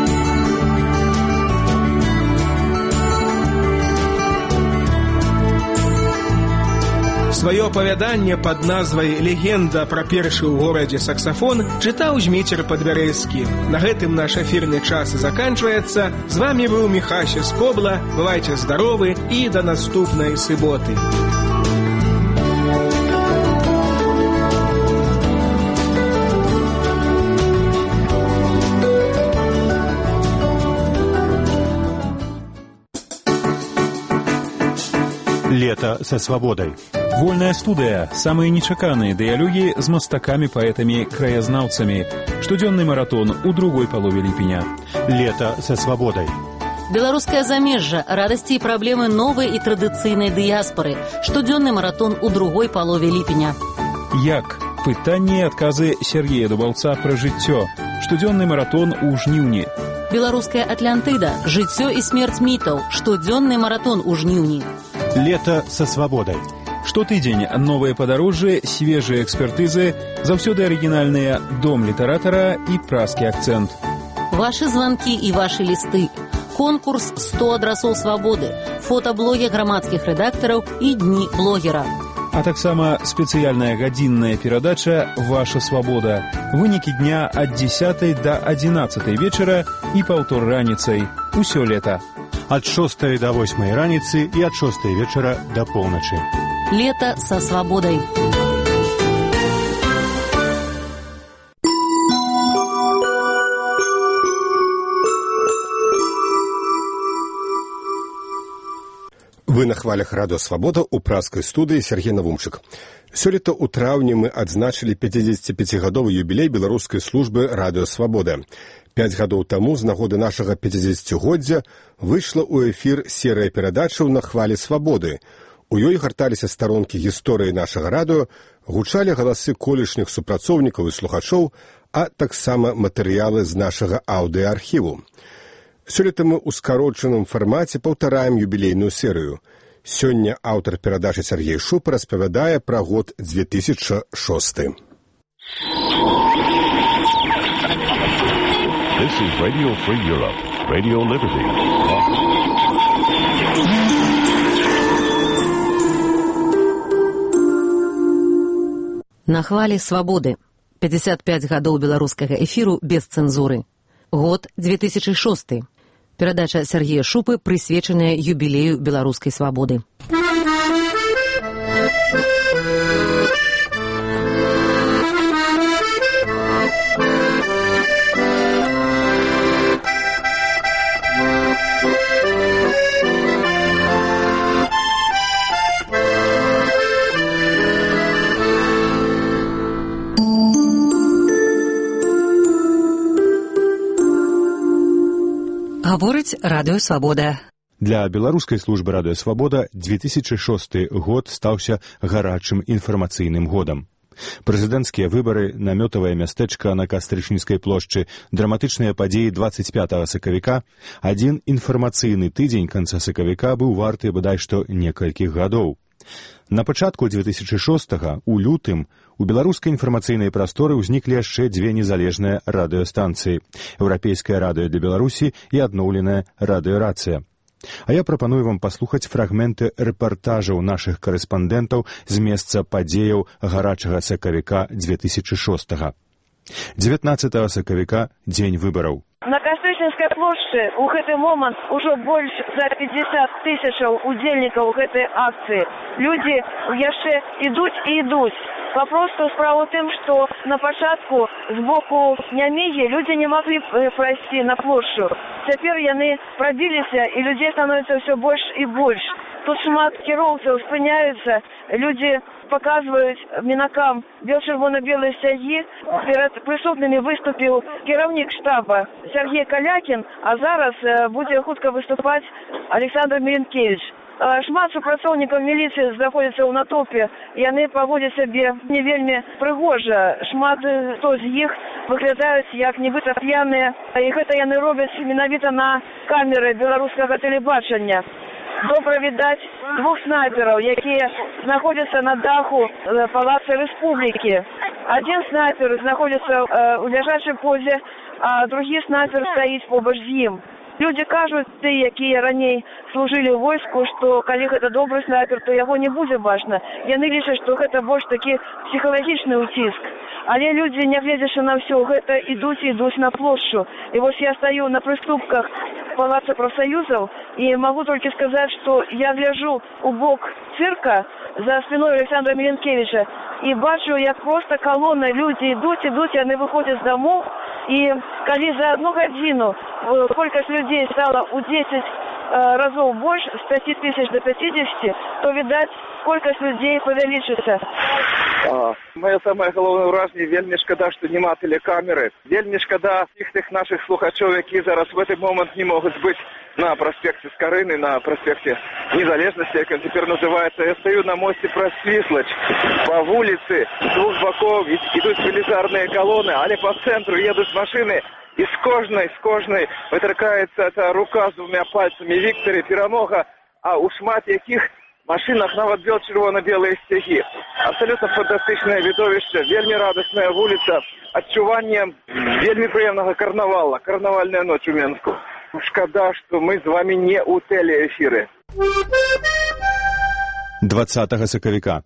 Сваё апавяданне пад назвай «Легенда пра першы ў горадзе саксафон» чытаў Зміцер Падбярэзкі. На гэтым наш эфірны час заканчваецца. З вамі быў Міхася Скобла. Бывайце здаровы і да наступнай суботы. Лето со свободой. Вольная студия. Самые нечаканные диалоги с мастаками, поэтами, краязнаўцами. Штодзённый маратон у другой полове липеня. Лето со свободой. Белорусское замежжа. Радости и проблемы новой и традиционной диаспоры. Штодзённый маратон у другой полове липеня. Як? Пытанне и отказы Сергея Дубаўца про жыццё. Штодзённый маратон у жніўні. Белорусская Атлантыда. Жыццё и смерть митов. Штодзённый маратон у жніўні. Лето со свободой. Штотыдзень новые подорожжы, свежие экспертизы, заўсёды оригинальные «Дом литератора» и «Пражский акцент». Ваши звонки и ваши листы. Конкурс «сто адрасоў свободы», фотоблоги громадских редакторов и дни блогера. А таксама спецыяльная гадзінная перадача «Ваша свобода». Вынікі дня ад дзесятай да адзінаццатай вечара і паўтор раніцай. Усё лета. Ад шостай да восьмай раніцы і ад шостай вечара да поўначы. Лето со свободой. Вы на хвалях радыё «Свабода» ў пражскай студыі Сергей Навумчык. Сёлета ў траўні мы адзначылі пяцідзесяціпяцігадовы юбілей беларускай службы радыё «Свабода». Пяць гадоў таму з нагоды нашага пяцідзесяцігоддзя выйшла ў эфір серыя перадачаў на хвалі свабоды. У ёй гарталіся старонкі гісторыі нашага радыё, гучалі галасы колішніх супрацоўнікаў і слухачоў, а таксама матэрыялы з нашага аўдыаархіву. Сёлета мы ў скарочаным фармаце паўтараем юбілейную серыю. Сёння аўтар перадачы Сергей Шупа распавядае пра год дзве тысячы шосты. This is Radio Free Europe, Radio Liberty. На хвалі свабоды. пятьдесят пять гадоў беларускага эфіру без цэнзуры. Год дзве тысячы шосты. Перадача Сергея Шупы прысвечаная юбілею беларускай свабоды. Гаворыць радыё «Свабода». Для беларускай службы радыё «Свабода» дзве тысячы шосты год стаўся гарачым інфармацыйным годам. Прэзідэнцкія выбары, намётавае мястэчка на Кастрычніцкай плошчы, драматычныя падзеі дваццаць пятага сакавіка, адзін інфармацыйны тыдзень канца сакавіка быў варты бадай што некалькіх гадоў. На пачатку дзве тысячы шостага, у лютым, у беларускай інфармацыйнай прасторы ўзніклі яшчэ дзве незалежныя радыёстанцыі – Еўрапейскае радыё для Беларусі і адноўленая радыёрацыя. А я прапаную вам паслухаць фрагменты рэпартажаў нашых карэспандэнтаў з месца падзеяў гарачага сакавіка дзве тысячы шостага. дзевятнаццатага сакавіка – дзень выбараў. На Кастрычніцкай плошчы ў гэты момант ужо больш за пятьдесят тысячаў удзельнікаў гэтай акцыі. Людзі яшчэ ідуць і ідуць. Папросту справа ў тым, што на пачатку з боку Нямігі людзі не маглі прайсці на плошчу. Цяпер яны прабіліся, і людзей становіцца ўсё больш і больш. Тут шмат кіроўцаў спыняюцца, людзі показваюць мінакам бел-чырвона-белыя сцягі. Перад прысутнымі выступіў кіраўнік штаба Сергей Калякін, а зараз будзе хутка выступаць Александр Меленкевич. Шмат супрацоўнікаў міліцыі знаходзяцца ў натоўпе, яны паводзяць сябе не вельмі прыгожа. Шмат хто з іх выглядаюць як нібыта п'яныя, і гэта яны робяць менавіта на камеры беларускага тэлебачання. Добра відаць двух снайпераў, якія знаходзяцца на даху палаца Рэспублікі. Адзін снайпер знаходзіцца ў ляжачай позе, а другі снайпер стаіць побач з ім. Людзі кажуць, тыя, якія раней служылі ў войску, што калі гэта добры снайпер, то яго не будзе бачна. Яны лічаць, што гэта больш такі псіхалагічны ўціск. Але людзі, нягледзячы на ўсё гэта, ідуць і ідуць на плошчу. І вось я стаю на прыступках палаца прафсаюзаў і магу толькі сказаць, што я гляджу у бок цырка за спиной Александра Меленкевича і бачу, як проста калона людзі ідуць, ідуць, яны выходзяць з домоў. І калі за одну гадзіну колькасць людзей стала ў дзесяць разов больше, с пяти тысяч до пятидесяти, то, видать, колькасць людей павялічыцца. А, моє самое головне враження, вельми шкода, що нема телекамери. Вельми шкода всіх тих наших слухачів, які зараз в цей момент не можуть бути на проспекте Скорини, на проспекте Незалежности, як він тепер називається. Я стою на мості Просвіслач. По вулиці з двох боків йдуть велизарні колони, але по центру їдуть машини. І з кожної, з кожної витрикається ця рука з двома пальцями Віктора Перемога, а у шмат яких машинах нават бел червоно-белые стяги. Абсолютно фантастичное видовище, вельми радостная вулица, адчуванне вельми приемного карнавала, карнавальная ночь у Менску. Шкода, что мы с вами не у телеэфиры. двадцатага сакавіка.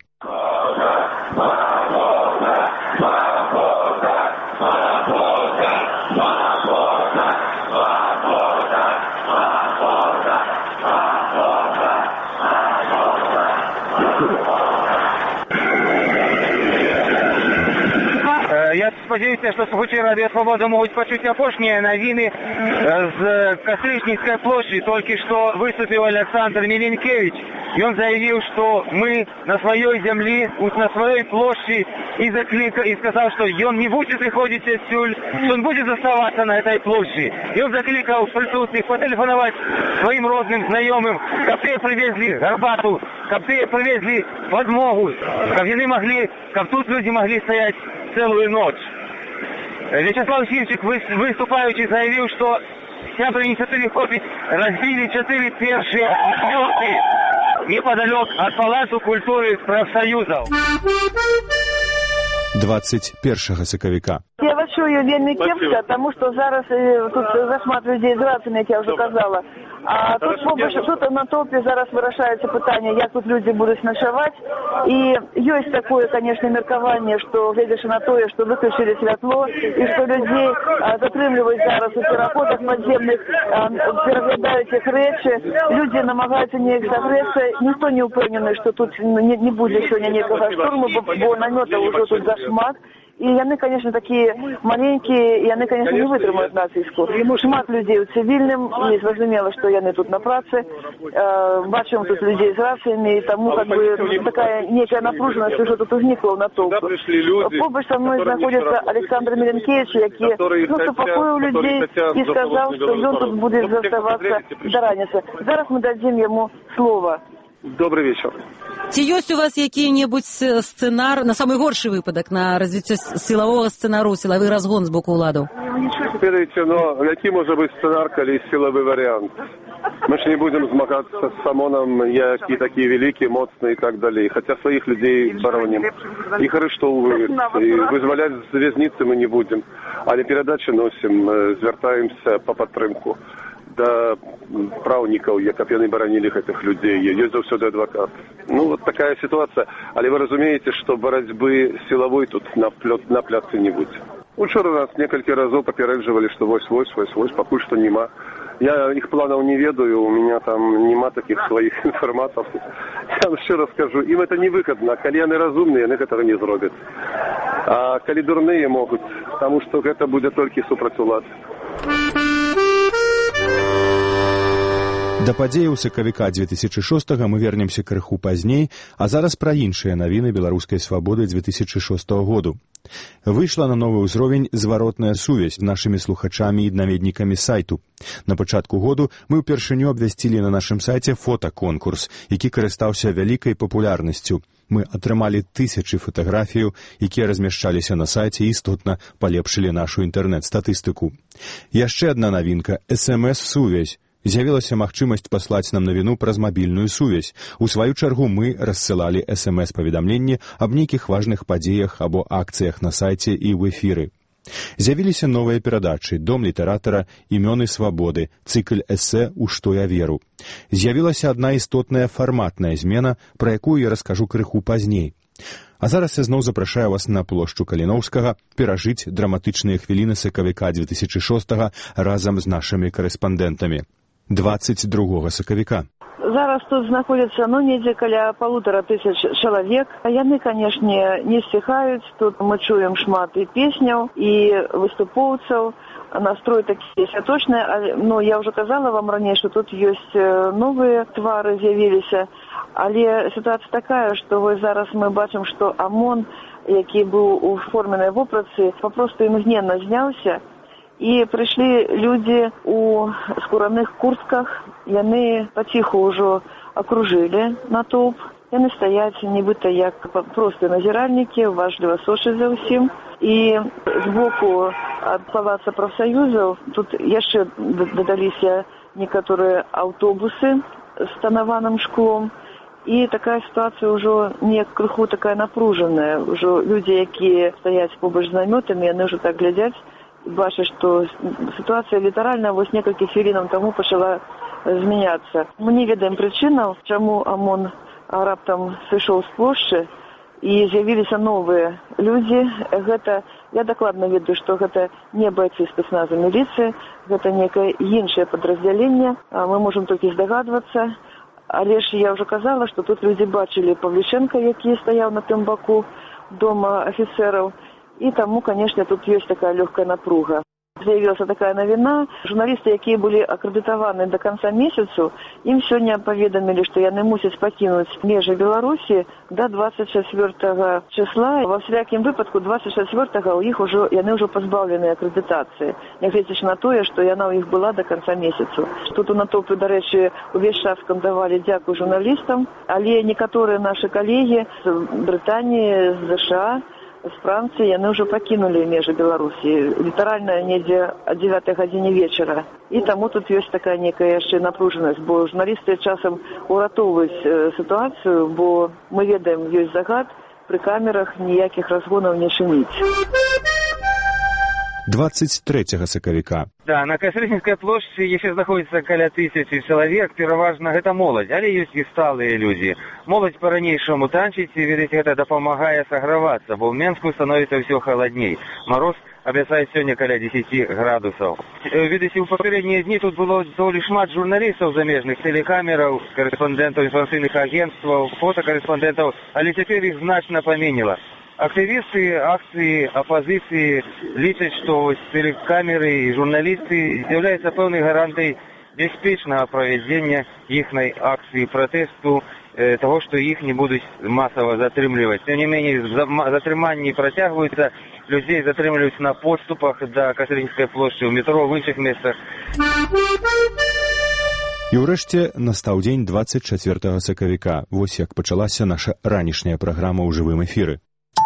Я сподіваюся, що слухачі Радіо Свобода можуть почути апошние новини з Кастричницкой площади. Только что выступил Александр Миленкевич, и он заявил, что мы на своей земле, на своей площади, и, заклик, и сказал, что он не будет выходить отсюда, что он будет оставаться на этой площади. И он закликал в присутствии потелефоновать своим родным, знакомым, как те привезли горбату, как те привезли подмогу, как они могли, как тут люди могли стоять целую ночь. Вячеслав Симчик, выступающий, заявил, что сябры инициативы хобби разбили четыре першие окопы неподалеку от Палацу культуры профсоюзов. двадцать першага сакавіка. Я вас чую вельми кепска, тому що зараз тут зашмат людей з рациями, як я вже казала. А тут побольше, тут на топе зараз вырашается питание, як тут люди будут ночевать. И есть такое, конечно, меркование, что, глядишь на то, что выключили светло, и что людей а, затрымливают зараз у переходах подземных, а, переглядают их речи, люди намагаются не их согреться, никто не упевнений, что тут не, не будет сегодня никакого штурма, бо намета уже тут зашмат. І яны, конечно, такие маленькие, и яны, конечно, не вытрымают нацийскую. Шмат людей у цивильным, и зразумела, что яны тут на праце, э, бачим тут людей с рациями, и тому как бы такая некая напруженность уже тут узникла в натолку. Побач со мной находится Александр Миленкевич, який ну, супокоил людей и сказал, что он тут будет заставаться до раницы. Зараз мы дадим ему слово. Добрый вечер. Ці ёсць у вас які-небудзь сцэнар, на самы горшы выпадак, на развіццё сілавога сцэнару, сілавы разгон з боку ўладаў? Ведаеце, но які можа быць сцэнар, калі сілавы варыянт? Мы ж не будем змагацца з ОМОНом, які такі вялікі, моцны і так далей. Хаця сваіх людзей баронім. Іх арыштоўваюць, і вызваляць з вязніцы мы не будем. Але перадачы носім, звяртаемся па падтрымку да праўнікаў, як яны баранілі гэтых людзей. Ёсць заўсёды адвакат. Ну, вот такая ситуация. Але вы разумееце, што барацьбы сілавой тут на, на пляцы не будзе. Учора нас некалькі разоў папярэджвалі, што вось-вось, вось-вось, пакуль што нема. Я іх планаў не ведаю, у меня там нема таких сваіх інфарматаў. Я вам шчыра скажу, ім это невыгадна. Калі яны разумныя, яны гэтага не зробяць. А калі дурныя могуць, таму што гэта будзе толькі супраць улад. Да падзеяў сакавіка дзве тысячы шостага мы вернемся крыху пазней, а зараз пра іншыя навіны беларускай свабоды дзве тысячы шостага году. Выйшла на новы ўзровень зваротная сувязь з нашымі слухачамі і наведнікамі сайту. На пачатку году мы ўпершыню абвясцілі на нашым сайце фотаконкурс, які карыстаўся вялікай папулярнасцю. Мы атрымалі тысячы фатаграфіяў, якія размяшчаліся на сайце і істотна палепшылі нашу інтэрнэт-статыстыку. Яшчэ адна навінка – эс эм эс-сувязь. З'явілася магчымасць паслаць нам навіну праз мабільную сувязь. У сваю чаргу мы рассылалі эс эм эс-паведамленні аб нейкіх важных падзеях або акцыях на сайце і ў эфіры. З'явіліся новыя перадачы «Дом літаратара», «Імёны свабоды», цыкль эсэ «У што я веру». З'явілася адна істотная фарматная змена, пра якую я раскажу крыху пазней. А зараз я зноў запрашаю вас на плошчу Каліноўскага перажыць драматычныя хвіліны сакавіка дзве тысячы шостага разам з нашымі карэспандэнтамі. двадцать другога сакавіка. Зараз тут знаходзіцца, ну, недзе каля полутора тысяч чалавек. Яны, канешне, не сціхаюць. Тут мы чуем шмат і песняў, і выступоўцаў. настрой такі святочны, но я ўжо казала вам раней, што тут ёсць новыя твары з'явіліся, але сітуацыя такая, што вось зараз мы бачым, што ОМОН, які быў у форменнай вопратцы, папросту імгненна зняўся, і прыйшлі людзі у скураных куртках, яны паціху ўжо акружылі натоўп, яны стаяць нібыта як простыя назіральнікі, уважліва сочаць за ўсім. І збоку ад палаца прафсаюзаў тут яшчэ дадаліся некаторыя аўтобусы з танаваным шклом. І такая сітуацыя ўжо не крыху такая напружаная. Ужо людзі, якія стаяць побач з намётамі, яны ўжо так глядзяць і бачаць, што сітуацыя літаральна вось некалькі хвілінаў таму пачала змяняцца. Мы не ведаем прычынаў, чаму ОМОН раптам сышоў з плошчы, і з'явіліся новыя людзі. Гэта, я дакладна ведаю, што гэта не байцы спецназа міліцыі, гэта некае іншае падраздзяленне. Мы можам толькі здагадвацца. Але ж я ўжо казала, што тут людзі бачылі Павлічэнка, які стаяў на тым баку дома афіцэраў. І таму, канешне, тут ёсць такая лёгкая напруга. З'явілася такая навіна. Журналісты, якія былі акрэдытаваны да канца месяцу, ім сёння паведамілі, што яны мусяць пакінуць межы Беларусі да двадцать четвёртага числа. Ва всякім выпадку двадцать четвёртага ў іх ужо яны ўжо пазбаўлены акрэдытацыі, нягледзячы на тое, што яна ў іх была да канца месяцу. Тут у натоўпе, дарэчы, увесь час скандавалі дзякуй журналістам, але некаторыя нашы калегі з Брытаніі, з ЗША, з Францыі, яны ўжо пакінулі межы Беларусі, літаральна недзе о дзевятай гадзіне вечара. І таму тут ёсць такая некая яшчэ напружанасць, бо журналісты часам уратоўваюць сітуацыю, бо мы ведаем, ёсць загад, пры камерах ніякіх разгонаў не чыніць. двадцать трэцяга сакавіка. Да, на Кастрычніцкай плошчы яшчэ знаходзіцца каля тысячы чалавек, пераважна гэта моладзь, але ёсць і сталыя людзі. Моладзь па-ранейшаму танчыць, і, ведаць, гэта дапамагае сагравацца, бо ў Менску становіцца ўсё халадней. Мароз абяцаюць сёння каля дзесяць градусаў. Ведаце, у папярэднія дні тут было даволі шмат журналістаў замежных, тэлекамераў, карэспандэнтаў інфармацыйных агенцтваў, фотакарэспандэнтаў, але цяпер іх значна паменела. Актывісты акцыі апазіцыі лічаць, што тэлекамеры і журналісты з'яўляюцца пэўнай гарантыяй бяспечнага правядзення іхнай акцыі пратэсту, э, таго, што іх не будуць масава затрымліваць. Тым не меней, затрыманні працягваюцца, людзей затрымліваюць на подступах да Кастрычніцкай плошчы, ў метро, в іншых месцах. І ўрэшце настаў дзень двадцать чацвёртага сакавіка. Вось як пачалася наша ранішняя праграма ў жывым эфіры.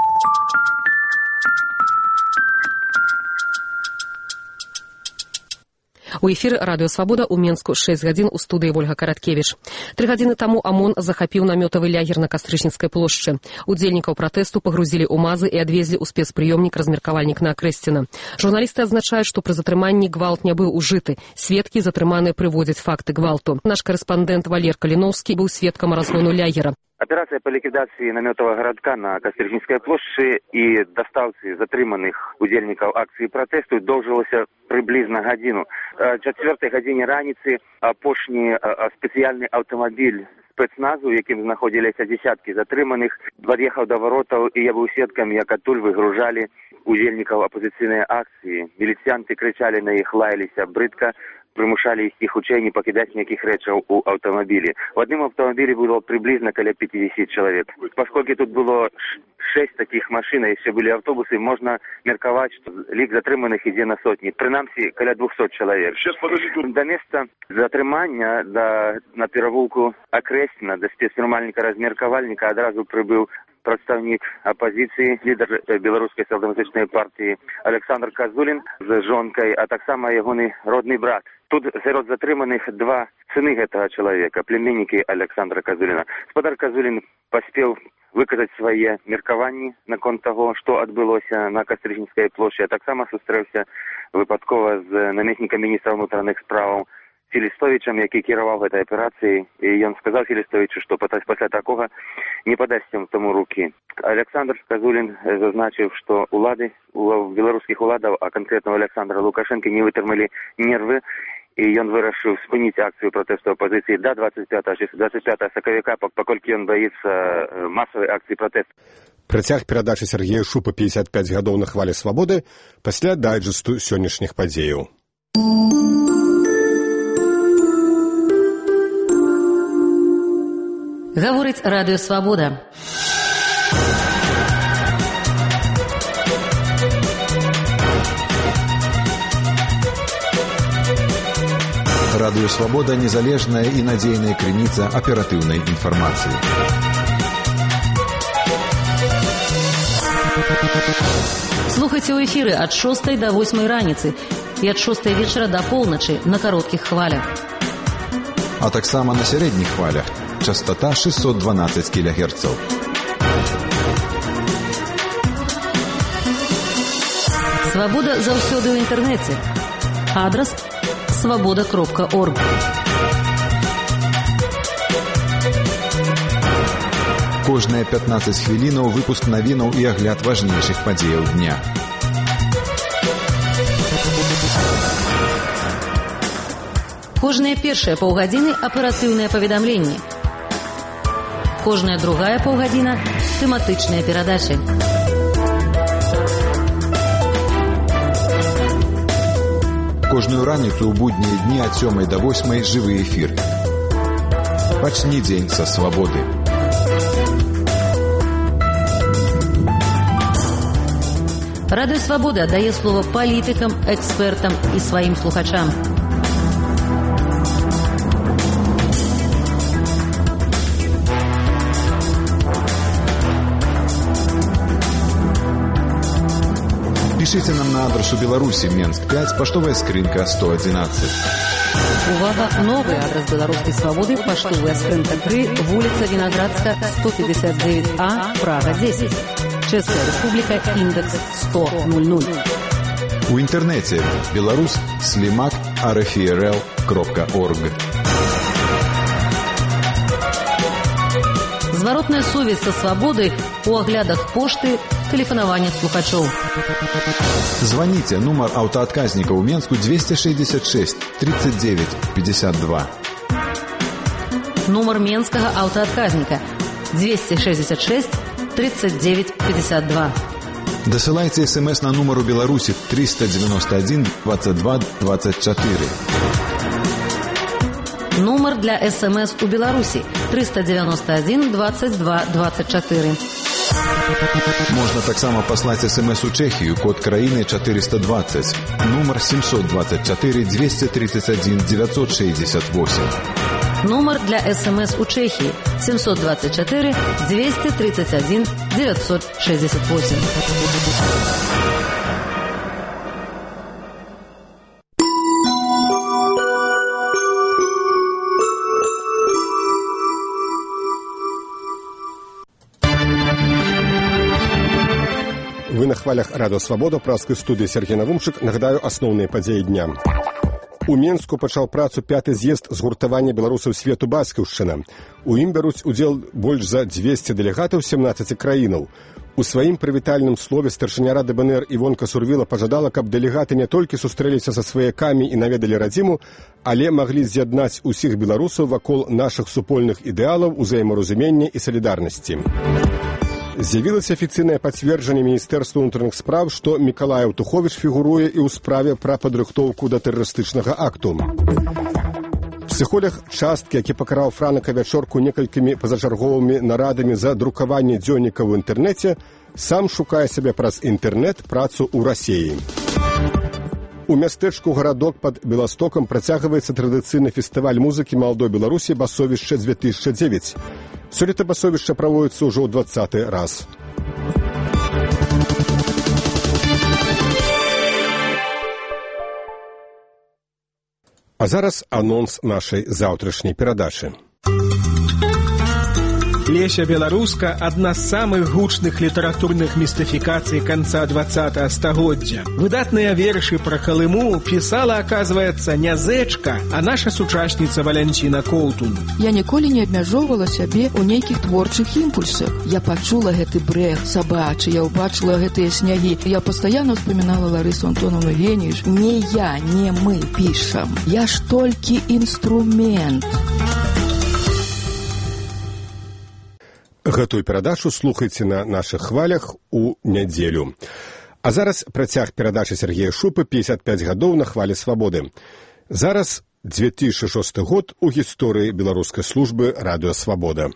У эфіры радыё «Свабода» ў Менску шэсць гадзін у студыі Вольга Караткевіч. Тры гадзіны таму ОМОН захапіў намётавы лягер на Кастрычніцкай плошчы. Удзельнікаў пратэсту пагрузілі ў мазы і адвезлі ў спецпрыёмнік-размеркавальнік на Акрэсціна. Журналісты адзначаюць, што пры затрыманні гвалт не быў ужыты. Сведкі затрыманыя прыводзяць факты гвалту. Наш карэспандэнт Валер Каліноўскі быў сведкам разгону лягера. Аперацыя па ліквідацыі намётавага гарадка на Кастрычніцкай плошчы і дастаўцы затрыманых удзельнікаў акцыі пратэсту доўжылася прыблізна гадзіну. О чацвёртай гадзіне раніцы апошні спецыяльны аўтамабіль спецназу, якім знаходзіліся дзесяткі затрыманых, пад'ехаў да варотаў, і я быў сведкам, як адтуль выгружалі удзельнікаў апазіцыйнай акцыі. Міліцыянты крычалі на іх, лаяліся брыдка, прымушалі ісці хутчэй, не пакідаць ніякіх рэчаў у аўтамабілі. У адным аўтамабілі было прыблізна каля пятьдесят чалавек. Пасколькі тут было шэсць такіх машын, а яшчэ былі аўтобусы, можна меркаваць, што лік затрыманых ідзе на сотні. Прынамсі, каля двухсот чалавек. Да месца затрымання, да, на перавулку Акрэсціна, да спецпрымальніка-размеркавальніка адразу прыбыў прадстаўнік апазіцыі, лідар беларускай сацыял-дэмакратычнай партыі Александр Казулін з жонкай, а таксама ягоны родны брат. Тут сярод затрыманых два сыны гэтага чалавека, племяннікі Александра Казуліна. Гаспадар Казулін паспеў выказаць свае меркаванні наконт таго, што адбылося на Кастрычніцкай плошчы, а таксама сустрэўся выпадкова з намеснікам міністра ўнутраных спраў Філістовічам, які кіраваў гэтай аперацыяй, і ён сказаў Філістовічу, што пасля такога не падасць таму рукі. Александр Казулін зазначыў, што улады, у беларускіх уладаў, а канкрэтна Александра Лукашэнкі, не вытрымалі нервы і ён вырашыў спыніць акцыю пратэсту апазіцыі да двадцать пятага сакавіка, паколькі ён баіцца масавай акцыі пратэсту. Працяг перадачы Сергея Шупа пятьдесят пять гадоў на хвалі свабоды пасля дайджэсту сённяшніх падзеяў. Гаворыць радыё Свабода. Радыё Свабода – незалежная і надзейная крыніца аператыўнай інфармацыі. Слухайце ў эфіры ад шостай да восьмай раніцы і ад шостай вечара да поўначы на кароткіх хвалях. А таксама на сярэдніх хвалях. Частота шестьсот двенадцать килогерцаў. Свабода заўсёды ў інтэрнэце. Адрас свабода кропка орг. Кожныя пятнадцать хвілінаў выпуск навінаў і агляд важнейшых падзеяў дня. Кожныя першыя паўгадзіны аператыўныя паведамленні. Кожная другая паўгадзіна тэматычныя перадачы. Кожную раніцу ў буднія дні ад сёмай да восьмай жывы эфір. Пачні дзень са свабоды. Радыё Свабода аддае слова палітыкам, экспертам і сваім слухачам. Пишите нам на адресу Беларуси, Менск пять, поштовая скринка сто одиннадцать. Увага! Новый адрес Белорусской Свободы, поштовая скринка три, улица Виноградска, сто пятьдесят девять А, Прага десять. Чешская Республика, индекс сто ноль. В интернете белорус слимак арфрл кропка орг. Зворотная сувязь со свободой у оглядах пошты, телефонования слухачоў. Звоните, номер автоотказника у Менску двести шестьдесят шесть тридцать девять пятьдесят два. Номер Менского автоотказника двести шестьдесят шесть тридцать девять пятьдесят два. Досылайте смс на номер у Беларуси триста девяносто один двадцать два двадцать четыре. Номер для СМС у Беларуси триста девяносто один двадцать два двадцать четыре. Можно таксама паслаць смс у Чехию, код краіны четыреста двадцать, номер семьсот двадцать четыре двести тридцать один девятьсот шестьдесят восемь. Номер для СМС у Чехии семьсот двадцать четыре двести тридцать один девятьсот шестьдесят восемь. Вы на хвалях радыё Свабода, праскай студыі Сергей Навумчык. Нагадаю асноўныя падзеі дня. У Менску пачаў працу пяты з'езд згуртавання беларусаў свету бацькаўшчына. У ім бяруць удзел больш за двести дэлегатаў семнаццаці краінаў. У сваім прывітальным слове старшыня рады БНР Івонка Сурвіла пажадала, каб дэлегаты не толькі сустрэліся са сваякамі і наведалі радзіму, але маглі з'яднаць усіх беларусаў вакол нашых супольных ідэалаў, узаемаразумення і салідарнасці. З'явілася афіцыйнае пацверджанне Міністэрства ўнутраных спраў, што Мікалай Аўтуховіч фігуруе і ў справе пра падрыхтоўку да тэрарыстычнага акту. Псіхолог часткі, які пакараў Франака Вячорку некалькімі пазачарговымі нарадамі за друкаванне дзённіка ў інтэрнэце, сам шукае сябе праз інтэрнэт працу ў Расіі. У мястэчку гарадок пад Беластокам працягваецца традыцыйны фестываль музыкі маладой Беларусі «Басовішча две тысячи девять». Сёлета басовішча праводзіцца ўжо ў двадцаты раз. А зараз анонс нашай заўтрашняй перадачы. Леся Беларуска – одна з самых гучных літаратурных містыфікацый канца двадцатага стагоддзя. Выдатныя вершы пра Калыму пісала, аказваецца, не зэчка, а наша сучасніца Валянціна Коўтун. Я ніколі не абмяжоўвала сябе ў нейкіх творчых імпульсах. Я пачула гэты брэх сабачы, я ўбачыла гэтыя снягі. Я пастаянна ўспамінала Ларысу Антоновну Геніш. Не я, не мы пішам. Я ж толькі інструмент. Гэтую перадачу слухайце на нашых хвалях у нядзелю. А зараз працяг перадачы Сергея Шупы «пятьдесят пять гадоў на хвалі свабоды». Зараз две тысячи шосты год у гісторыі беларускай службы радыё «Свабода».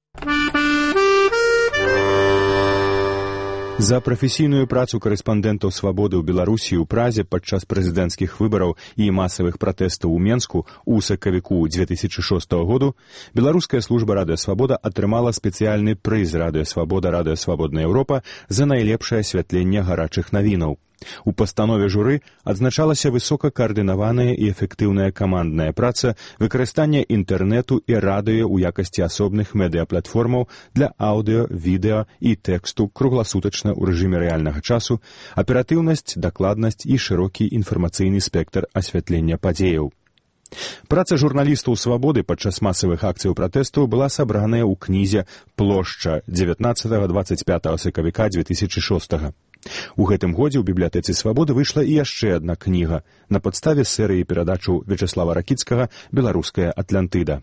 За прафесійную працу карэспандэнтаў «Свабоды» ў Беларусі ў Празе падчас прэзідэнцкіх выбараў і масавых пратэстаў у Менску ў сакавіку две тысячи шостага году беларуская служба радыё «Свабода» атрымала спецыяльны прыз радыё «Свабода» радыё «Свабодная Еўропа» за найлепшае асвятленне гарачых навінаў. У пастанове журы адзначалася высока каардынаваная і эфектыўная камандная праца, выкарыстанне інтэрнэту і радыё ў якасці асобных медыяплатформаў для аўдыо, відэа і тэксту кругласутачна ў рэжыме рэальнага часу, аператыўнасць, дакладнасць і шырокі інфармацыйны спектр асвятлення падзеяў. Праца журналістаў «Свабоды» падчас масавых акцыяў пратэсту была сабраная ў кнізе «Плошча» дзевятнаццатага - дваццаць пятага сакавіка две тысячи шостага. У гэтым годзе ў бібліятэцы «Свабоды» выйшла і яшчэ адна кніга на падставе серыі перадачаў Вячеслава Ракіцкага «Беларуская Атлантыда».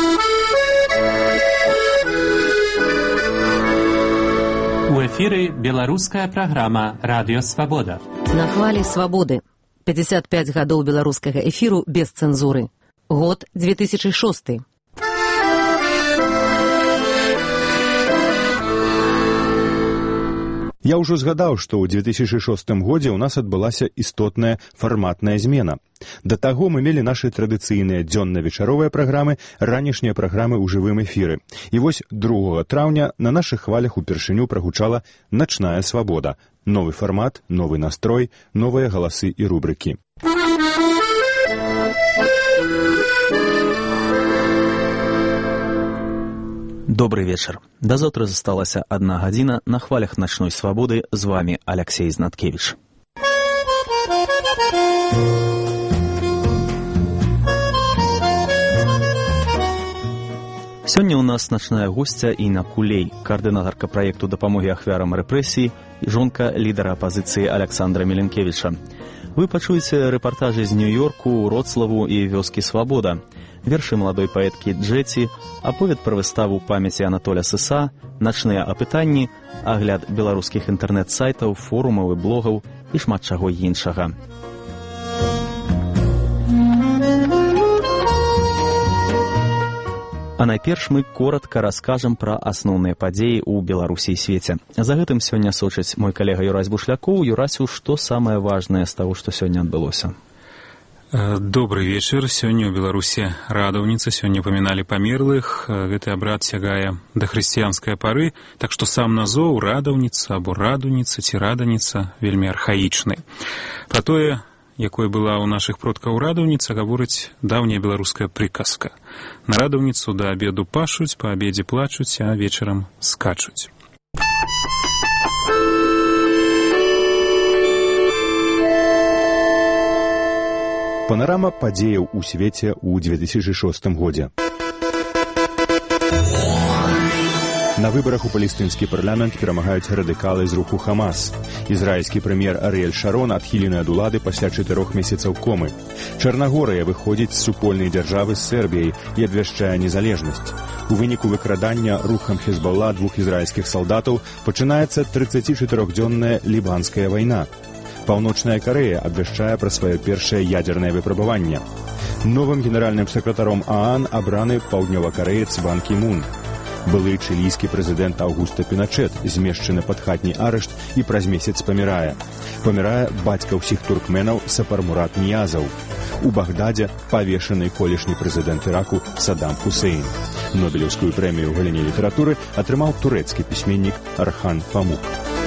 У эфіры беларуская праграма «Радыё Свабода». На хвалі свабоды. пятьдесят пять гадоў беларускага эфіру без цэнзуры. Год две тысячи шосты. Я ўжо згадаў, што ў две тысячи шостым годзе ў нас адбылася істотная фарматная змена. Да таго мы мелі нашы традыцыйныя дзённа-вечаровыя праграмы, ранішнія праграмы ў жывым эфіры. І вось другога траўня на нашых хвалях упершыню прагучала «Начная свабода». Новы фармат, новы настрой, новыя галасы і рубрыкі. Добрый вечер. До завтра засталася одна гадзіна на хвалях начной свободы. З вами Алексей Знаткевич. Сёння у нас начная гостя Інна Кулей, координаторка проекту дапамоги ахвярам рэпрэсій і жонка лідара апозіцыі Александра Меленкевича. Вы пачуеце рэпартажы з Нью-Йорку, Вроцлаву і вёскі Свабода, вершы маладой паэткі Джеці, аповед пра выставу памяці Анатоля Сыса, начныя апытанні, агляд беларускіх інтэрнэт-сайтаў, форумаў і блогаў і шмат чаго іншага. А найперш мы коротка раскажам пра асноўныя падзеі ў Беларусі і свеце. За гэтым сёння сочыць мой калега Юрась Бушлякоў. Юрасю, што самае важнае з таго, што сёння адбылося? Добрый вечер. Сёння ў Беларусі радаўніца. Сёння паміналі памерлых. Гэты абрад сягае да хрысціянскай пары. Так што сам назоў радаўніца або радуніца ці раданіца вельмі архаічны. Пра тое, якой была ў нашых продкаў радаўніца, гаворыць даўняя беларуская прыказка. На радаўніцу да абеду пашуць, па абедзе плачуць, а вечарам скачуць. Панарама падзеяў у свеце ў две тысячи шостым годзе. На выбарах у палестынскі парламент перамагаюць радыкалы з руху Хамас. Ізраільскі прэм'ер Арыэль Шарон адхілены ад улады пасля чатырох месяцаў комы. Чарнагорыя выходзіць з супольнай дзяржавы з Сербіяй і абвяшчае незалежнасць. У выніку выкрадання рухам Хезбалла двух ізраільскіх салдатаў пачынаецца трыццацічатырохдзённая лібанская вайна. Паўночная Карэя абвяшчае пра сваё першае ядзернае выпрабаванне. Новым генеральным сакратаром ААН абраны паўднёвакарэец Бан Кі-мун. Былы чылійскі прэзідэнт Аўгуста Піначэт змешчаны пад хатні арышт і праз месяц памірае. Памірае бацька ўсіх туркменаў Сапар-Мурат Ніязаў. У Багдадзе павешаны колішні прэзідэнт Іраку Саддам Хусейн. Нобелеўскую прэмію ў галіне літаратуры атрымаў турэцкі пісьменнік Архан Памук.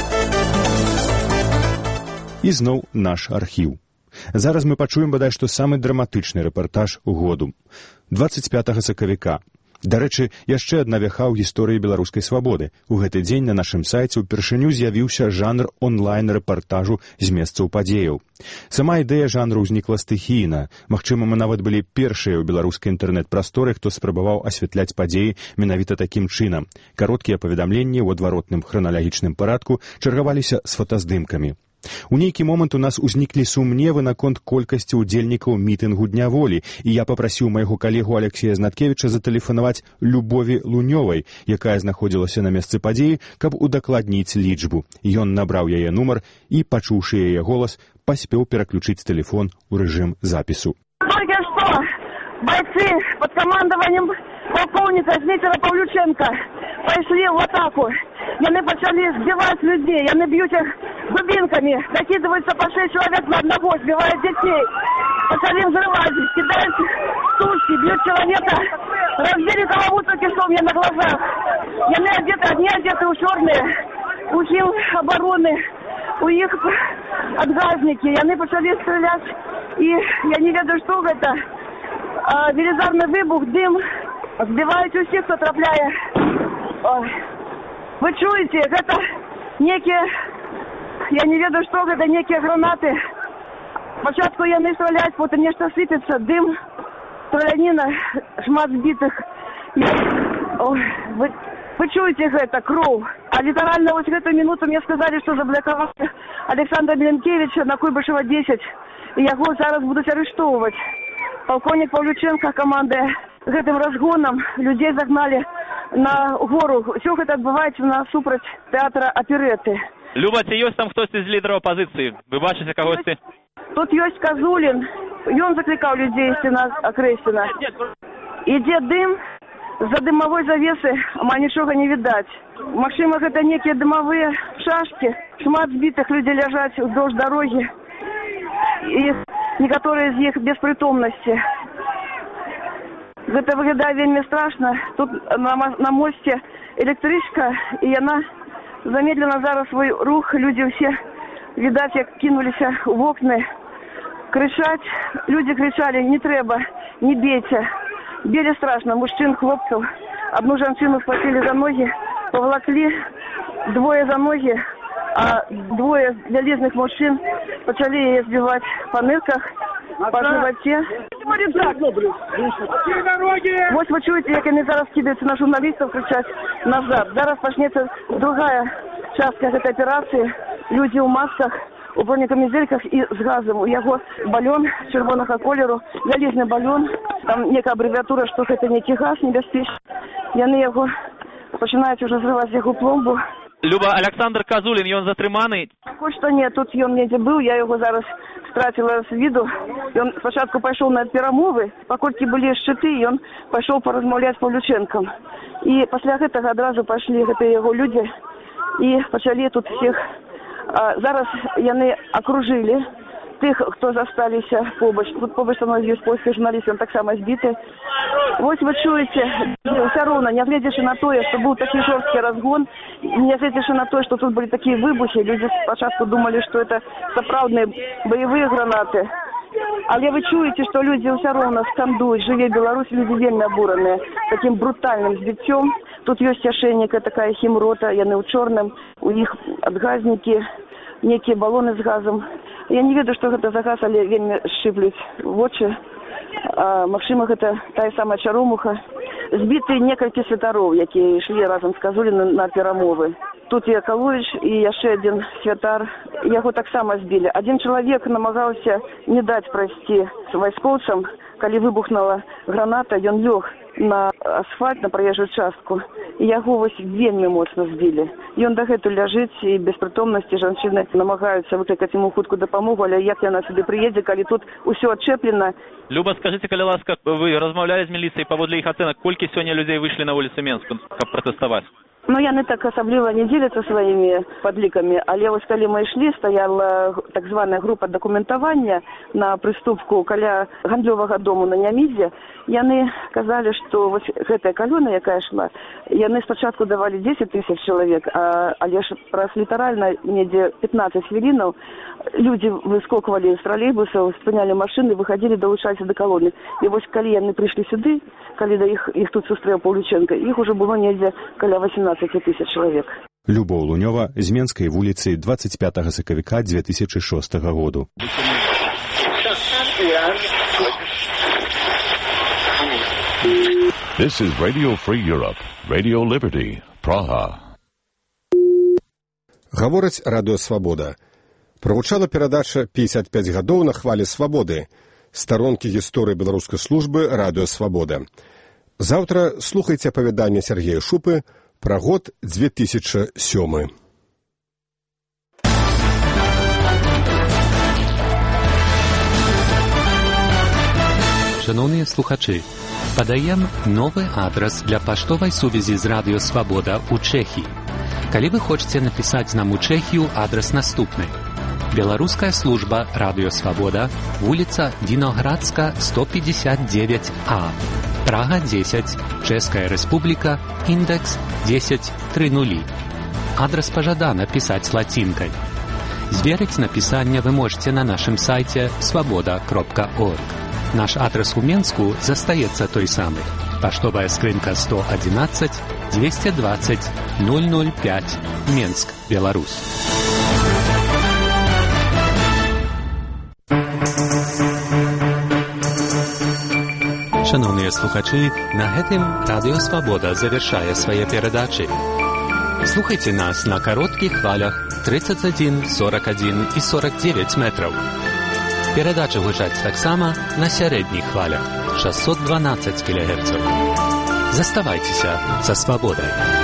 І зноў наш архіў. Зараз мы пачуем бадай што самы драматычны рэпартаж году. дваццаць пятага сакавіка. Дарэчы, яшчэ адна вяха ў гісторыі беларускай свабоды. У гэты дзень на нашым сайце ўпершыню з'явіўся жанр онлайн-рэпартажу з месцаў падзеяў. Сама ідэя жанру ўзнікла стыхійна. Магчыма, мы нават былі першыя ў беларускай інтэрнэт-прасторы, хто спрабаваў асвятляць падзеі менавіта такім чынам. Кароткія паведамленні ў адваротным храналагічным парадку чаргаваліся з фотаздымкамі. У нейкі момант у нас узніклі сумневы наконт колькасці ўдзельнікаў мітынгу Дня волі, і я папрасіў майго калегу Алексея Знаткевіча затэлефанаваць Любові Лунёвай, якая знаходзілася на месцы падзеі, каб удакладніць лічбу. Ён набраў яе нумар і, пачуўшы яе голас, паспеў пераключыць тэлефон у рэжым запісу. Только что бойцы под командованием полковника Дмитрия Павлюченко пошли в атаку. Яны пачали сбивать людей, яны бьют их дубинками, закидываются по шесть человек на одного, сбивают детей. Пошли взрывать, кидают сумки, бьют человека, разбили голову только что у меня на глазах. Яны одеты, одни одеты у черные, у сил обороны, у их отгазники. Яны пошли стрелять, и я не ведаю, что это. А, велизарный выбух, дым, сбивают усіх, хто трапляе. Ой. Вы чуете, это некие, я не ведаю, что это, некие гранаты. Спочатку яны стреляют, потом нечто сыпется, дым, стрелянина, шмат сбитых. Ой, вы, вы чуете это, кровь. А литерально вот в эту минуту мне сказали, что заблоковали Александра Миленкевича на Куйбышева десять. И его зараз будут арестовывать. Полковник Павлюченко, командуя гэтым разгоном, людей загнали на гору. Все это отбываецца насупраць тэатра апереты. Люба, ці ёсць там хтосьці з лідараў апазіцыі? Вы бачыце кагосьці? Тут ёсць Казулін. Ён закликал людей, если нас окрестено. Ідзе дым, за дымовой завесы амаль нічога не видать. Магчыма, гэта некие дымовые шашки. Шмат збитых людей ляжаць уздоўж дороги. И некоторые из них без притомности. Это выглядае вельмі страшно. Тут на, на мосте электричка, и она замедлила зараз свой рух. Люди все, видать, как кинулись в окна кричать. Люди кричали: не треба, не бейте. Били страшно, мужчин, хлопцев. Одну женщину схватили за ноги, поволокли, двое за ноги, а двое залезных мужчин почали ее сбивать по нырках, по животе. Вот вы чуете, как они зараз кидаются на журналистов, кричать назад. Зараз почнется другая частка этой операции. Люди в масках, у бронекамизельках и с газом. У его баллон червоного колеру, залезный баллон. Там некая аббревиатура, что это некий газ небезпечный. Яны его начинают уже взрывать его пломбу. Люба, Александр Казулін, ён затрыманы? Хоть что нет, тут ён недзе быў, я его зараз стратила с виду. Ён спочатку пошел на перамовы, паколькі былі шчыты, ён пошел поразмаўляць з Павлюченком. И после этого одразу пошли гэтыя его люди и почали тут всех. А, зараз яны окружили тых, кто засталіся побач. Тут побач со мной ёсць польскі журналіст, ён таксама збіты. Вось вы чуеце, все равно, не глядзячы на тое, что был такі жорсткі разгон, не глядзячы на тое, что тут были такие выбухи, люди спочатку думали, что это сапраўдныя боевые гранаты. Але вы чуеце, что люди все равно скандуют: «Жыве Беларусь», люди вельмі абураныя таким брутальным збіццём. Тут ёсць яшчэ некая такая хімрота, яны ў чорным, у іх адгазники, некие баллоны с газом. Я не ведаю, что это за газ, але вельмі шиплюць вочы. А, магчыма, гэта тая самая чаромуха. Збіты некалькі святароў, якія ішлі разам з Казуліным на перамовы. Тут і Акаловіч, і яшчэ адзін святар. Яго таксама збілі. Адзін чалавек намагаўся не даць прайсці вайскоўцам. Калі выбухнула граната, ён лёг на асфальт, на праезжую частку, і яго вось вельмі моцна збілі. Ён дагэтуль ляжыць, і без прытомнасці жанчыны намагаюцца выклікаць яму хуткую дапамогу, але як яна сюды прыедзе, калі тут усё адчэплена. Люба, скажыце, калі ласка, вы размаўлялі з міліцыяй, паводле іх ацэнак, колькі сёння людзей выйшлі на вуліцы Менску, каб пратэставаць? Ну, яны так асабліва не дзеляцца сваімі падлікамі, але вось калі мы ішлі, стаяла так званая група дакументавання на прыступку каля гандлёвага дому на Нямідзе. Яны казалі, што вось гэтая калёна, якая ішла, яны спачатку давалі дзесяць тысяч чалавек, а, але ж праз літаральна недзе пятнаццаць хвілінаў людзі выскоквалі з тралейбусаў, спынялі машыны, выхадзілі далучаліся да калоны. І вось калі яны прыйшлі сюды, калі да іх, іх тут сустрэў Паўлюченка, іх ужо было недзе каля восемнадцать тысяч чалавек. Любоў Лунёва з Менскай вуліцы двадцать пятага сакавіка две тысячы шостага году. This is Radio Free Europe, Radio Liberty, Praha. Гаворыць Радыё Свабода. Прагучала перадача «пятьдесят пять гадоў на хвалі свабоды». Старонкі гісторыі беларускай службы Радыё Свабода. Заўтра слухайце апавяданне Сергея Шупы пра год две тысячи сёмы. Шановні слухачі, подаем новый адрес для поштовой сувязі з Радио Свобода у Чехии. Калі вы хочете написать нам у Чехию, адрес наступный. Белорусская служба Радио Свобода, улица Виноградска, сто пятьдесят девять А, Прага десять, Чешская Республика, индекс десять тридцать. Адрес пожадано писать с латинкой. Зверить написание вы можете на нашем сайте свобода точка орг. Наш адрес у Менску застаецца той самый. Поштовая скрынка сто одиннадцать двести двадцать ноль ноль пять, Менск, Беларусь. Шановні слухачі, на гэтым Радио Свобода завершае свае перадачы. Слухайте нас на коротких хвалях тридцать один, сорок один и сорок девять метров. Передача гучаць таксама на сярэдніх хвалях шестьсот двенадцать килогерцаў. Заставайцеся са свабодай.